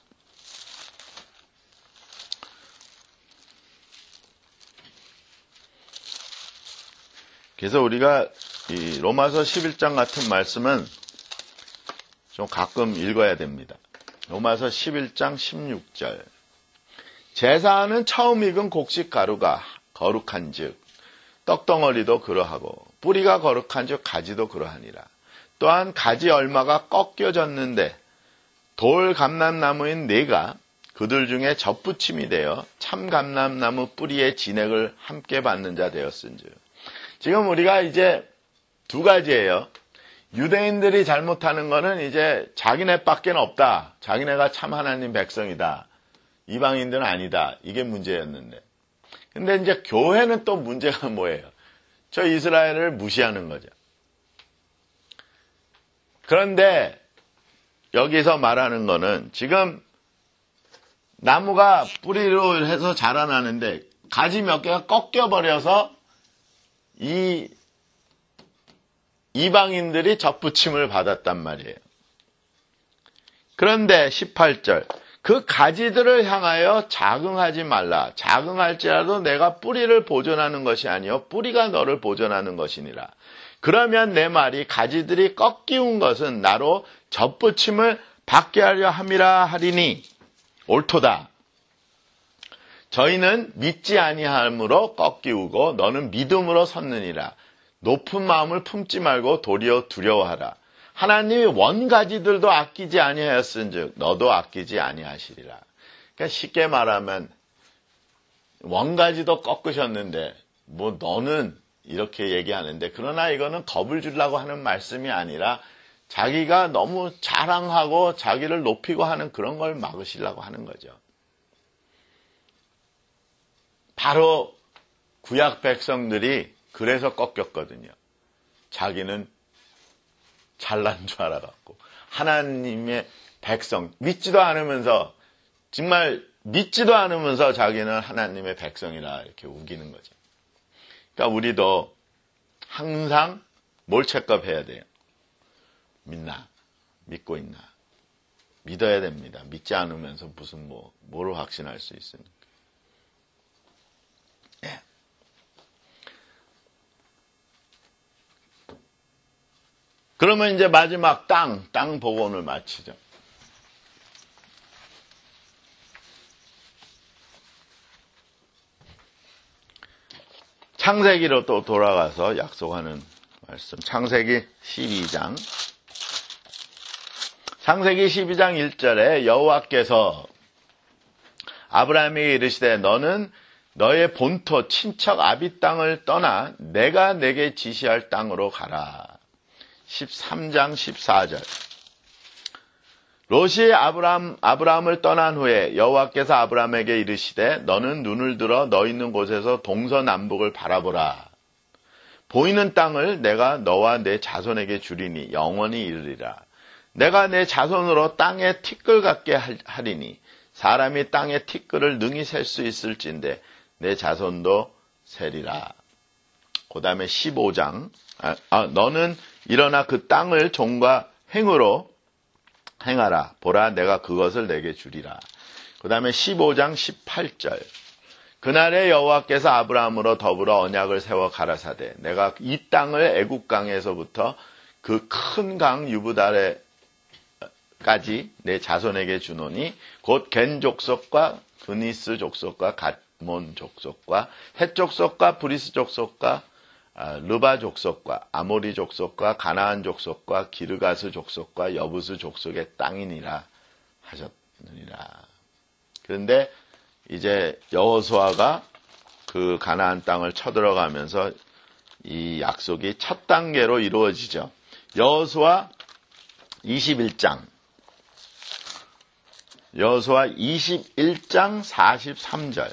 그래서 우리가 이 로마서 11장 같은 말씀은 좀 가끔 읽어야 됩니다. 로마서 11장 16절. 제사하는 처음 익은 곡식 가루가 거룩한 즉 떡덩어리도 그러하고 뿌리가 거룩한 즉 가지도 그러하니라. 또한 가지 얼마가 꺾여졌는데 돌 감람나무인 네가 그들 중에 젖붙임이 되어 참 감람나무 뿌리의 진액을 함께 받는 자 되었은즉. 지금 우리가 이제 두 가지예요. 유대인들이 잘못하는 거는 이제 자기네밖에 없다. 자기네가 참 하나님 백성이다. 이방인들은 아니다. 이게 문제였는데. 근데 이제 교회는 또 문제가 뭐예요? 저 이스라엘을 무시하는 거죠. 그런데 여기서 말하는 거는 지금 나무가 뿌리로 해서 자라나는데 가지 몇 개가 꺾여버려서 이 이방인들이 젖붙임을 받았단 말이에요. 그런데 18절 그 가지들을 향하여 자긍하지 말라. 자긍할지라도 내가 뿌리를 보존하는 것이 아니요 뿌리가 너를 보존하는 것이니라. 그러면 내 말이 가지들이 꺾이운 것은 나로 젖붙임을 받게 하려 함이라 하리니 옳도다. 저희는 믿지 아니함으로 꺾이우고 너는 믿음으로 섰느니라. 높은 마음을 품지 말고 도리어 두려워하라. 하나님이 원가지들도 아끼지 아니하였은즉 너도 아끼지 아니하시리라. 그러니까 쉽게 말하면 원가지도 꺾으셨는데 뭐 너는 이렇게 얘기하는데 그러나 이거는 겁을 주려고 하는 말씀이 아니라 자기가 너무 자랑하고 자기를 높이고 하는 그런 걸 막으시려고 하는 거죠. 바로 구약 백성들이 그래서 꺾였거든요. 자기는 잘난 줄 알아갖고 하나님의 백성 믿지도 않으면서 정말 믿지도 않으면서 자기는 하나님의 백성이라 이렇게 우기는 거죠. 그러니까 우리도 항상 뭘 체크해야 돼요? 믿나? 믿고 있나? 믿어야 됩니다. 믿지 않으면서 무슨 뭐를 확신할 수 있습니까? 예. 그러면 이제 마지막 땅 보고 오늘 마치죠. 창세기로 또 돌아가서 약속하는 말씀. 창세기 12장. 창세기 12장 1절에 여호와께서 아브라함에게 이르시되 너는 너의 본토 친척 아비 땅을 떠나 내가 내게 지시할 땅으로 가라. 13장 14절. 롯이 아브라함을 떠난 후에 여호와께서 아브라함에게 이르시되 너는 눈을 들어 너 있는 곳에서 동서남북을 바라보라. 보이는 땅을 내가 너와 내 자손에게 주리니 영원히 이르리라. 내가 내 자손으로 땅에 티끌 같게 하리니 사람이 땅의 티끌을 능히 셀 수 있을진데 내 자손도 세리라. 그 다음에 15장. 너는 일어나 그 땅을 종과 행으로 행하라. 보라 내가 그것을 내게 주리라. 그 다음에 15장 18절. 그날에 여호와께서 아브라함으로 더불어 언약을 세워 가라사대 내가 이 땅을 애굽강에서부터 그 큰 강 유브달에까지 내 자손에게 주노니 곧 겐 족속과 그니스 족속과 갓몬 족속과 헷 족속과 브리스 족속과 르바 족속과 아모리 족속과 가나안 족속과 기르가스 족속과 여부스 족속의 땅이니라 하셨느니라. 그런데 이제 여호수아가 그 가나안 땅을 쳐들어가면서 이 약속이 첫 단계로 이루어지죠. 여호수아 21장 43절.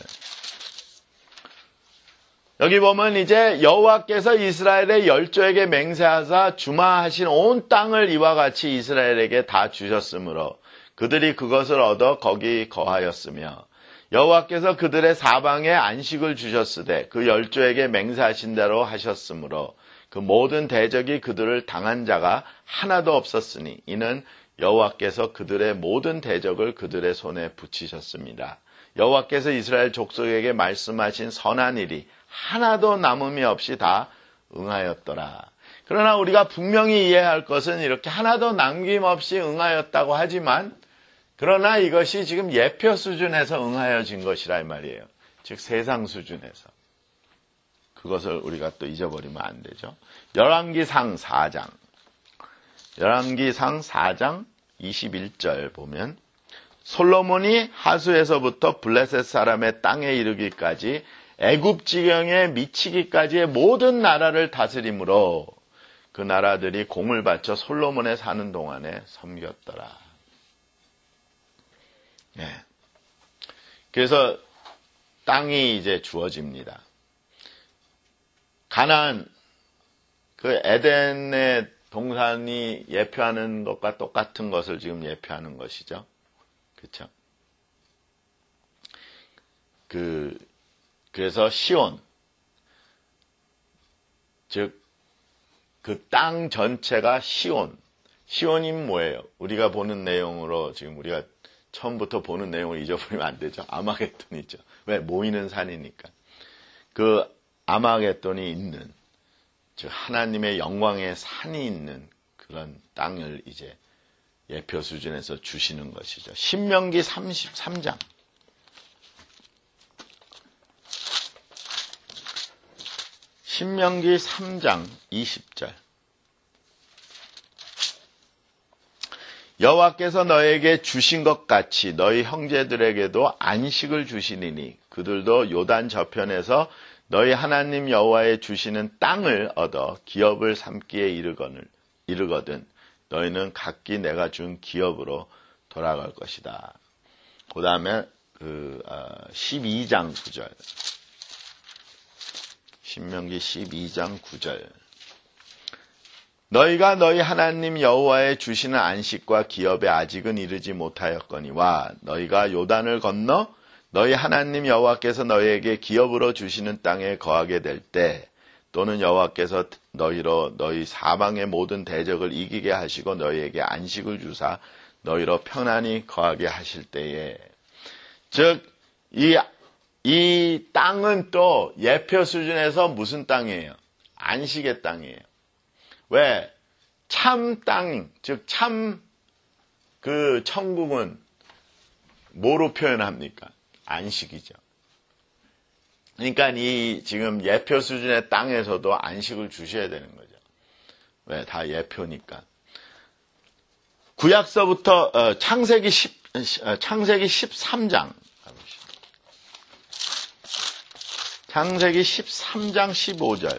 여기 보면 이제 여호와께서 이스라엘의 열조에게 맹세하사 주마하신 온 땅을 이와 같이 이스라엘에게 다 주셨으므로 그들이 그것을 얻어 거기 거하였으며 여호와께서 그들의 사방에 안식을 주셨으되 그 열조에게 맹세하신 대로 하셨으므로 그 모든 대적이 그들을 당한 자가 하나도 없었으니 이는 여호와께서 그들의 모든 대적을 그들의 손에 붙이셨습니다. 여호와께서 이스라엘 족속에게 말씀하신 선한 일이 하나도 남음이 없이 다 응하였더라. 그러나 우리가 분명히 이해할 것은 이렇게 하나도 남김없이 응하였다고 하지만 그러나 이것이 지금 예표 수준에서 응하여진 것이라 이 말이에요. 즉 세상 수준에서. 그것을 우리가 또 잊어버리면 안 되죠. 열왕기상 4장 21절 보면 솔로몬이 하수에서부터 블레셋 사람의 땅에 이르기까지 애굽 지경에 미치기까지의 모든 나라를 다스림으로 그 나라들이 공을 바쳐 솔로몬에 사는 동안에 섬겼더라. 네. 그래서 땅이 이제 주어집니다. 가나안, 그 에덴의 동산이 예표하는 것과 똑같은 것을 지금 예표하는 것이죠. 그렇죠? 그래서 시온, 즉 그 땅 전체가 시온. 시온이 뭐예요? 우리가 보는 내용으로 지금 우리가 처음부터 보는 내용을 잊어버리면 안 되죠. 아마겟돈이죠. 왜? 모이는 산이니까. 그 아마겟돈이 있는, 즉 하나님의 영광의 산이 있는 그런 땅을 이제 예표 수준에서 주시는 것이죠. 신명기 33장. 신명기 3장 20절. 여호와께서 너에게 주신 것 같이 너희 형제들에게도 안식을 주시니니 그들도 요단 저편에서 너희 하나님 여호와의 주시는 땅을 얻어 기업을 삼기에 이르거든 너희는 각기 내가 준 기업으로 돌아갈 것이다. 그 다음에 12장 9절. 신명기 12장 9절. 너희가 너희 하나님 여호와의 주시는 안식과 기업에 아직은 이르지 못하였거니와 너희가 요단을 건너 너희 하나님 여호와께서 너희에게 기업으로 주시는 땅에 거하게 될 때 또는 여호와께서 너희로 너희 사방의 모든 대적을 이기게 하시고 너희에게 안식을 주사 너희로 편안히 거하게 하실 때에, 즉 이 땅은 또 예표 수준에서 무슨 땅이에요? 안식의 땅이에요. 왜? 참 땅, 즉 참 그 천국은 뭐로 표현합니까? 안식이죠. 그러니까 이 지금 예표 수준의 땅에서도 안식을 주셔야 되는 거죠. 왜? 다 예표니까. 구약서부터 창세기 13장. 창세기 13장 15절.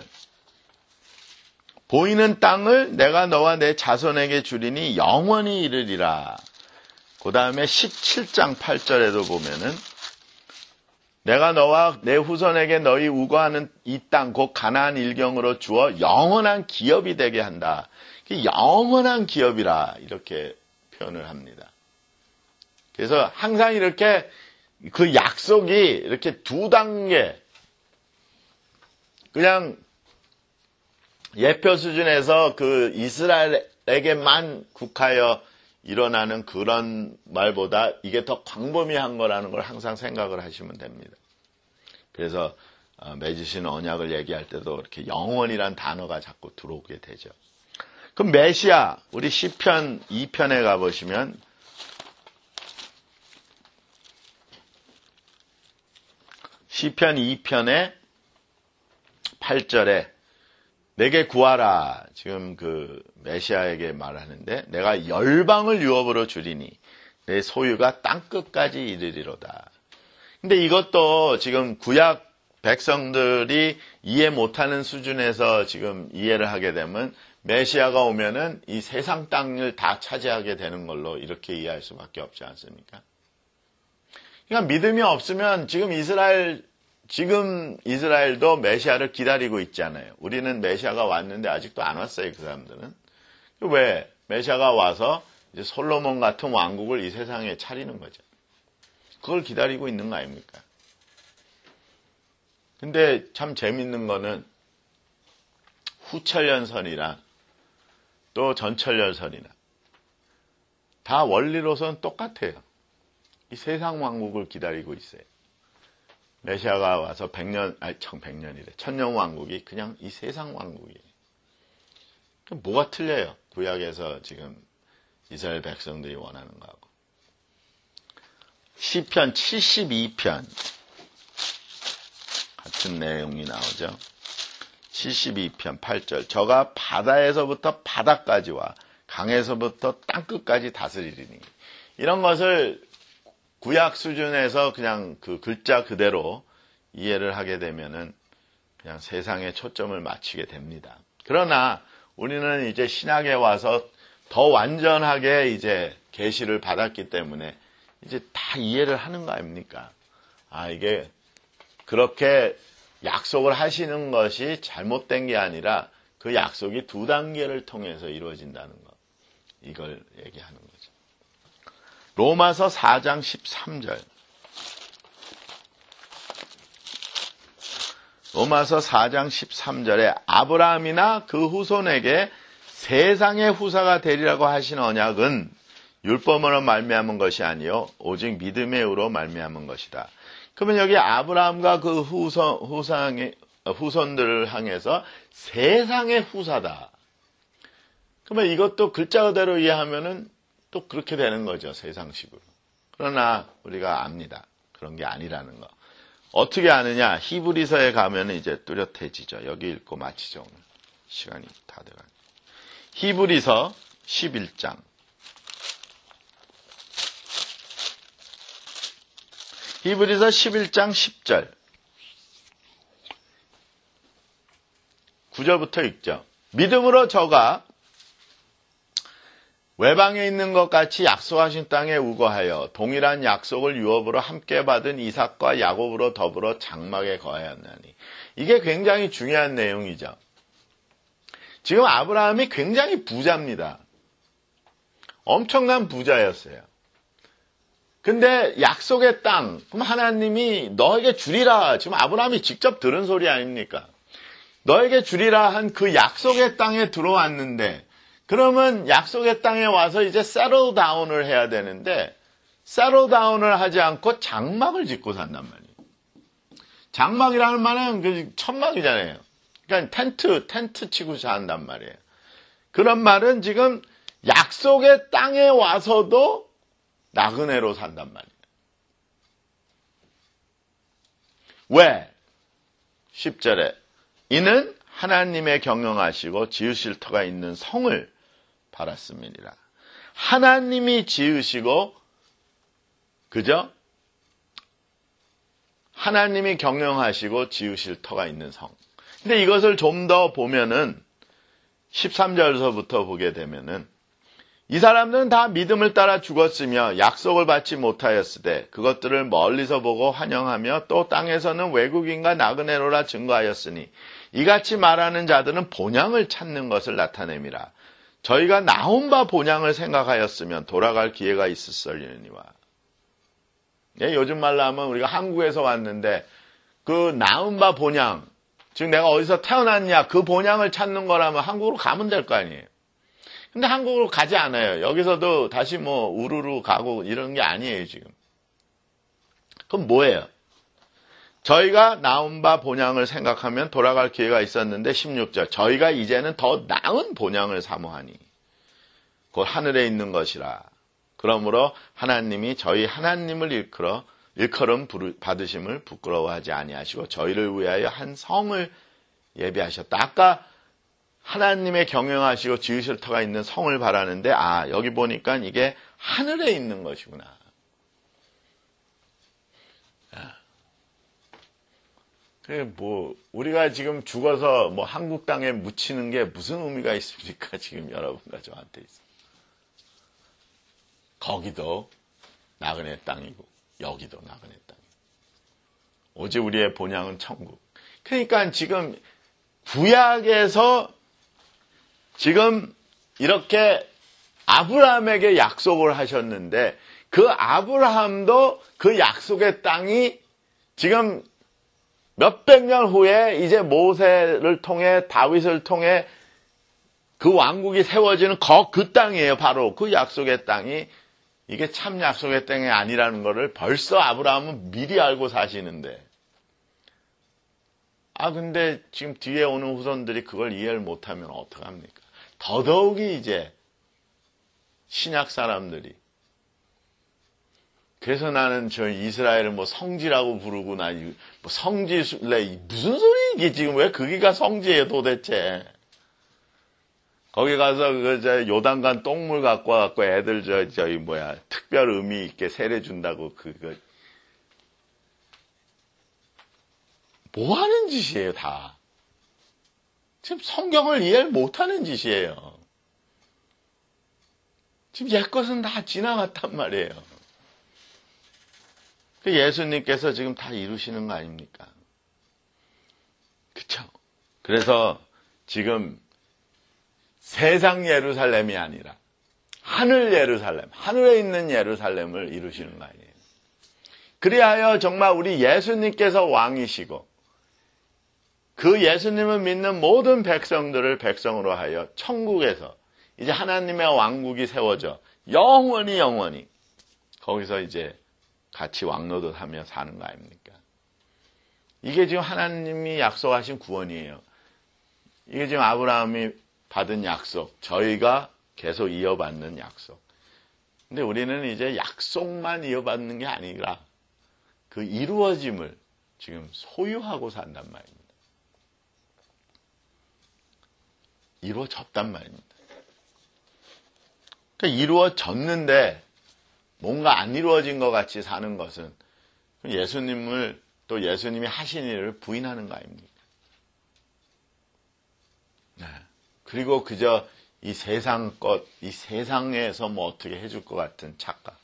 보이는 땅을 내가 너와 내 자손에게 주리니 영원히 이르리라. 그 다음에 17장 8절에도 보면은 내가 너와 내 후손에게 너희 우거하는 이 땅 곧 가나안 일경으로 주어 영원한 기업이 되게 한다. 영원한 기업이라 이렇게 표현을 합니다. 그래서 항상 이렇게 그 약속이 이렇게 두 단계, 그냥 예표 수준에서 그 이스라엘에게만 국하여 일어나는 그런 말보다 이게 더 광범위한 거라는 걸 항상 생각을 하시면 됩니다. 그래서 맺으신 언약을 얘기할 때도 이렇게 영원이란 단어가 자꾸 들어오게 되죠. 그럼 메시아, 우리 시편 2편에 가보시면 시편 2편의 8절에 내게 구하라. 지금 그 메시아에게 말하는데 내가 열방을 유업으로 주리니 내 소유가 땅끝까지 이르리로다. 근데 이것도 지금 구약 백성들이 이해 못하는 수준에서 지금 이해를 하게 되면 메시아가 오면은 이 세상 땅을 다 차지하게 되는 걸로 이렇게 이해할 수밖에 없지 않습니까? 그러니까 믿음이 없으면 지금 이스라엘도 메시아를 기다리고 있잖아요. 우리는 메시아가 왔는데 아직도 안 왔어요, 그 사람들은. 왜? 메시아가 와서 이제 솔로몬 같은 왕국을 이 세상에 차리는 거죠. 그걸 기다리고 있는 거 아닙니까? 근데 참 재밌는 거는 후철연설이나 또 전철연설이나 다 원리로서는 똑같아요. 이 세상 왕국을 기다리고 있어요. 메시아가 와서 100년이래. 천년 왕국이 그냥 이 세상 왕국이에요. 뭐가 틀려요? 구약에서 지금 이스라엘 백성들이 원하는 거하고. 시편 72편 같은 내용이 나오죠. 72편 8절. 저가 바다에서부터 바다까지와 강에서부터 땅끝까지 다스리리니. 이런 것을 구약 수준에서 그냥 그 글자 그대로 이해를 하게 되면은 그냥 세상에 초점을 맞추게 됩니다. 그러나 우리는 이제 신학에 와서 더 완전하게 이제 계시를 받았기 때문에 이제 다 이해를 하는 거 아닙니까? 아, 이게 그렇게 약속을 하시는 것이 잘못된 게 아니라 그 약속이 두 단계를 통해서 이루어진다는 것. 이걸 얘기하는 거죠. 로마서 4장 13절. 로마서 4장 13절에 아브라함이나 그 후손에게 세상의 후사가 되리라고 하신 언약은 율법으로 말미암은 것이 아니요 오직 믿음의 의로 말미암은 것이다. 그러면 여기 아브라함과 그 후손들을 향해서 세상의 후사다. 그러면 이것도 글자 그대로 이해하면은 또 그렇게 되는 거죠. 세상식으로. 그러나 우리가 압니다. 그런 게 아니라는 거. 어떻게 아느냐? 히브리서에 가면 이제 뚜렷해지죠. 여기 읽고 마치죠. 오늘. 시간이 다 돼가요. 히브리서 11장. 히브리서 11장 10절. 9절부터 읽죠. 믿음으로 저가 외방에 있는 것 같이 약속하신 땅에 우거하여 동일한 약속을 유업으로 함께 받은 이삭과 야곱으로 더불어 장막에 거하였나니. 이게 굉장히 중요한 내용이죠. 지금 아브라함이 굉장히 부자입니다. 엄청난 부자였어요. 근데 약속의 땅, 그럼 하나님이 너에게 주리라. 지금 아브라함이 직접 들은 소리 아닙니까? 너에게 주리라 한 그 약속의 땅에 들어왔는데 그러면 약속의 땅에 와서 이제 settle down을 해야 되는데 settle down을 하지 않고 장막을 짓고 산단 말이에요. 장막이라는 말은 그 천막이잖아요. 그러니까 텐트 치고 산단 말이에요. 그런 말은 지금 약속의 땅에 와서도 나그네로 산단 말이에요. 왜? 10절에 이는 하나님의 경영하시고 지으실 터가 있는 성을 바랐음이니라. 하나님이 지으시고 그죠? 하나님이 경영하시고 지으실 터가 있는 성. 근데 이것을 좀 더 보면은 13절서부터 보게 되면은 이 사람들은 다 믿음을 따라 죽었으며 약속을 받지 못하였으되 그것들을 멀리서 보고 환영하며 또 땅에서는 외국인과 나그네로라 증거하였으니 이같이 말하는 자들은 본향을 찾는 것을 나타냄이라. 저희가 나온 바 본향을 생각하였으면 돌아갈 기회가 있었으려니와. 예, 요즘 말로 하면 우리가 한국에서 왔는데 그 나온 바 본향, 즉 내가 어디서 태어났냐 그 본향을 찾는 거라면 한국으로 가면 될 거 아니에요. 근데 한국으로 가지 않아요. 여기서도 다시 뭐 우르르 가고 이런 게 아니에요 지금. 그럼 뭐예요? 저희가 나온 바 본향을 생각하면 돌아갈 기회가 있었는데 16절 저희가 이제는 더 나은 본향을 사모하니 곧 하늘에 있는 것이라. 그러므로 하나님이 저희 하나님을 일컬음 받으심을 부끄러워하지 아니하시고 저희를 위하여 한 성을 예비하셨다. 아까 하나님의 경영하시고 지으실 터가 있는 성을 바라는데, 여기 보니까 이게 하늘에 있는 것이구나. 우리가 지금 죽어서 한국 땅에 묻히는 게 무슨 의미가 있습니까? 지금 여러분과 저한테 있어. 거기도 나그네 땅이고, 여기도 나그네 땅이고. 오직 우리의 본향은 천국. 그러니까 지금 구약에서 지금 이렇게 아브라함에게 약속을 하셨는데, 그 아브라함도 그 약속의 땅이 지금 몇백 년 후에 이제 모세를 통해 다윗을 통해 그 왕국이 세워지는 그 땅이에요. 바로 그 약속의 땅이 이게 참 약속의 땅이 아니라는 것을 벌써 아브라함은 미리 알고 사시는데, 근데 지금 뒤에 오는 후손들이 그걸 이해를 못하면 어떡합니까? 더더욱이 이제 신약 사람들이, 그래서 나는 저 이스라엘을 성지라고 부르고, 성지순례, 무슨 소리 이게 지금 왜 거기가 성지예요 도대체? 거기 가서 요단강 똥물 갖고 와갖고 애들 특별 의미 있게 세례 준다고 그거 뭐 하는 짓이에요 다? 지금 성경을 이해를 못하는 짓이에요. 지금 옛것은 다 지나갔단 말이에요. 예수님께서 지금 다 이루시는 거 아닙니까? 그쵸? 그래서 지금 세상 예루살렘이 아니라 하늘 예루살렘, 하늘에 있는 예루살렘을 이루시는 거 아니에요. 그리하여 정말 우리 예수님께서 왕이시고 그 예수님을 믿는 모든 백성들을 백성으로 하여 천국에서 이제 하나님의 왕국이 세워져 영원히 거기서 이제 같이 왕노릇하며 사는 거 아닙니까? 이게 지금 하나님이 약속하신 구원이에요. 이게 지금 아브라함이 받은 약속, 저희가 계속 이어받는 약속. 근데 우리는 이제 약속만 이어받는 게 아니라 그 이루어짐을 지금 소유하고 산단 말입니다. 이루어졌단 말입니다. 그러니까 이루어졌는데 뭔가 안 이루어진 것 같이 사는 것은 예수님을 또 예수님이 하신 일을 부인하는 거 아닙니까? 네. 그리고 그저 이 세상 이 세상에서 어떻게 해줄 것 같은 착각.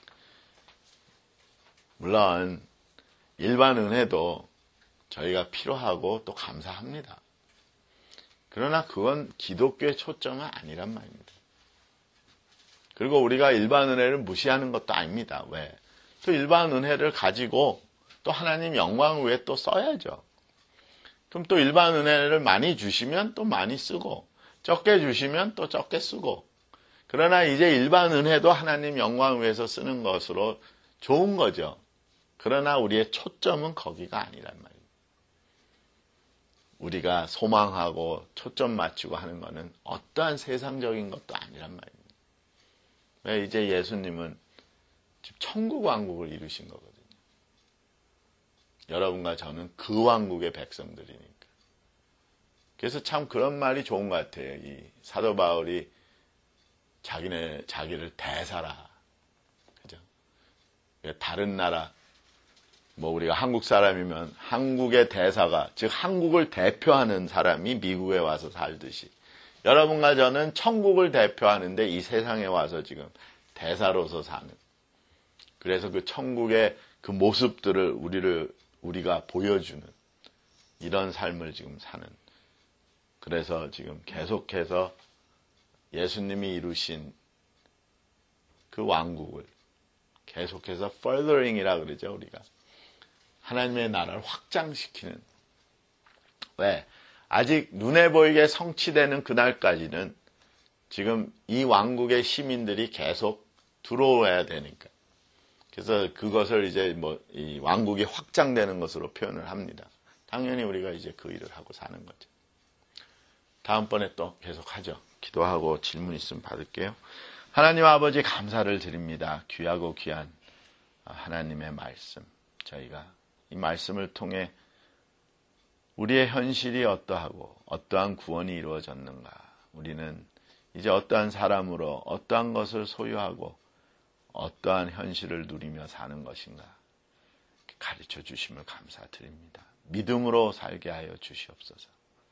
물론 일반 은혜도 저희가 필요하고 또 감사합니다. 그러나 그건 기독교의 초점은 아니란 말입니다. 그리고 우리가 일반 은혜를 무시하는 것도 아닙니다. 왜? 또 일반 은혜를 가지고 또 하나님 영광을 위해 또 써야죠. 그럼 또 일반 은혜를 많이 주시면 또 많이 쓰고, 적게 주시면 또 적게 쓰고. 그러나 이제 일반 은혜도 하나님 영광을 위해서 쓰는 것으로 좋은 거죠. 그러나 우리의 초점은 거기가 아니란 말입니다. 우리가 소망하고 초점 맞추고 하는 것은 어떠한 세상적인 것도 아니란 말입니다. 왜? 이제 예수님은 천국 왕국을 이루신 거거든요. 여러분과 저는 그 왕국의 백성들이니까. 그래서 참 그런 말이 좋은 것 같아요. 이 사도 바울이 자기를 대사라. 그죠? 다른 나라, 우리가 한국 사람이면 한국의 대사가, 즉 한국을 대표하는 사람이 미국에 와서 살듯이, 여러분과 저는 천국을 대표하는데 이 세상에 와서 지금 대사로서 사는. 그래서 그 천국의 그 모습들을 우리가 보여주는 이런 삶을 지금 사는. 그래서 지금 계속해서 예수님이 이루신 그 왕국을 계속해서 furthering이라 그러죠, 우리가. 하나님의 나라를 확장시키는. 왜? 아직 눈에 보이게 성취되는 그날까지는 지금 이 왕국의 시민들이 계속 들어와야 되니까. 그래서 그것을 이제 이 왕국이 확장되는 것으로 표현을 합니다. 당연히 우리가 이제 그 일을 하고 사는 거죠. 다음번에 또 계속 하죠. 기도하고 질문 있으면 받을게요. 하나님 아버지 감사를 드립니다. 귀하고 귀한 하나님의 말씀. 저희가 이 말씀을 통해 우리의 현실이 어떠하고 어떠한 구원이 이루어졌는가, 우리는 이제 어떠한 사람으로 어떠한 것을 소유하고 어떠한 현실을 누리며 사는 것인가 가르쳐 주심을 감사드립니다. 믿음으로 살게 하여 주시옵소서.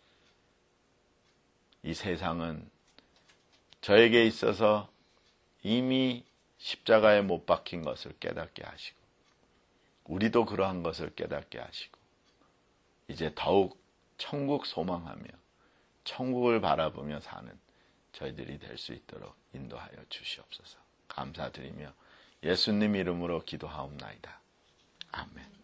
이 세상은 저에게 있어서 이미 십자가에 못 박힌 것을 깨닫게 하시고 우리도 그러한 것을 깨닫게 하시고 이제 더욱 천국 소망하며 천국을 바라보며 사는 저희들이 될 수 있도록 인도하여 주시옵소서. 감사드리며 예수님 이름으로 기도하옵나이다. 아멘.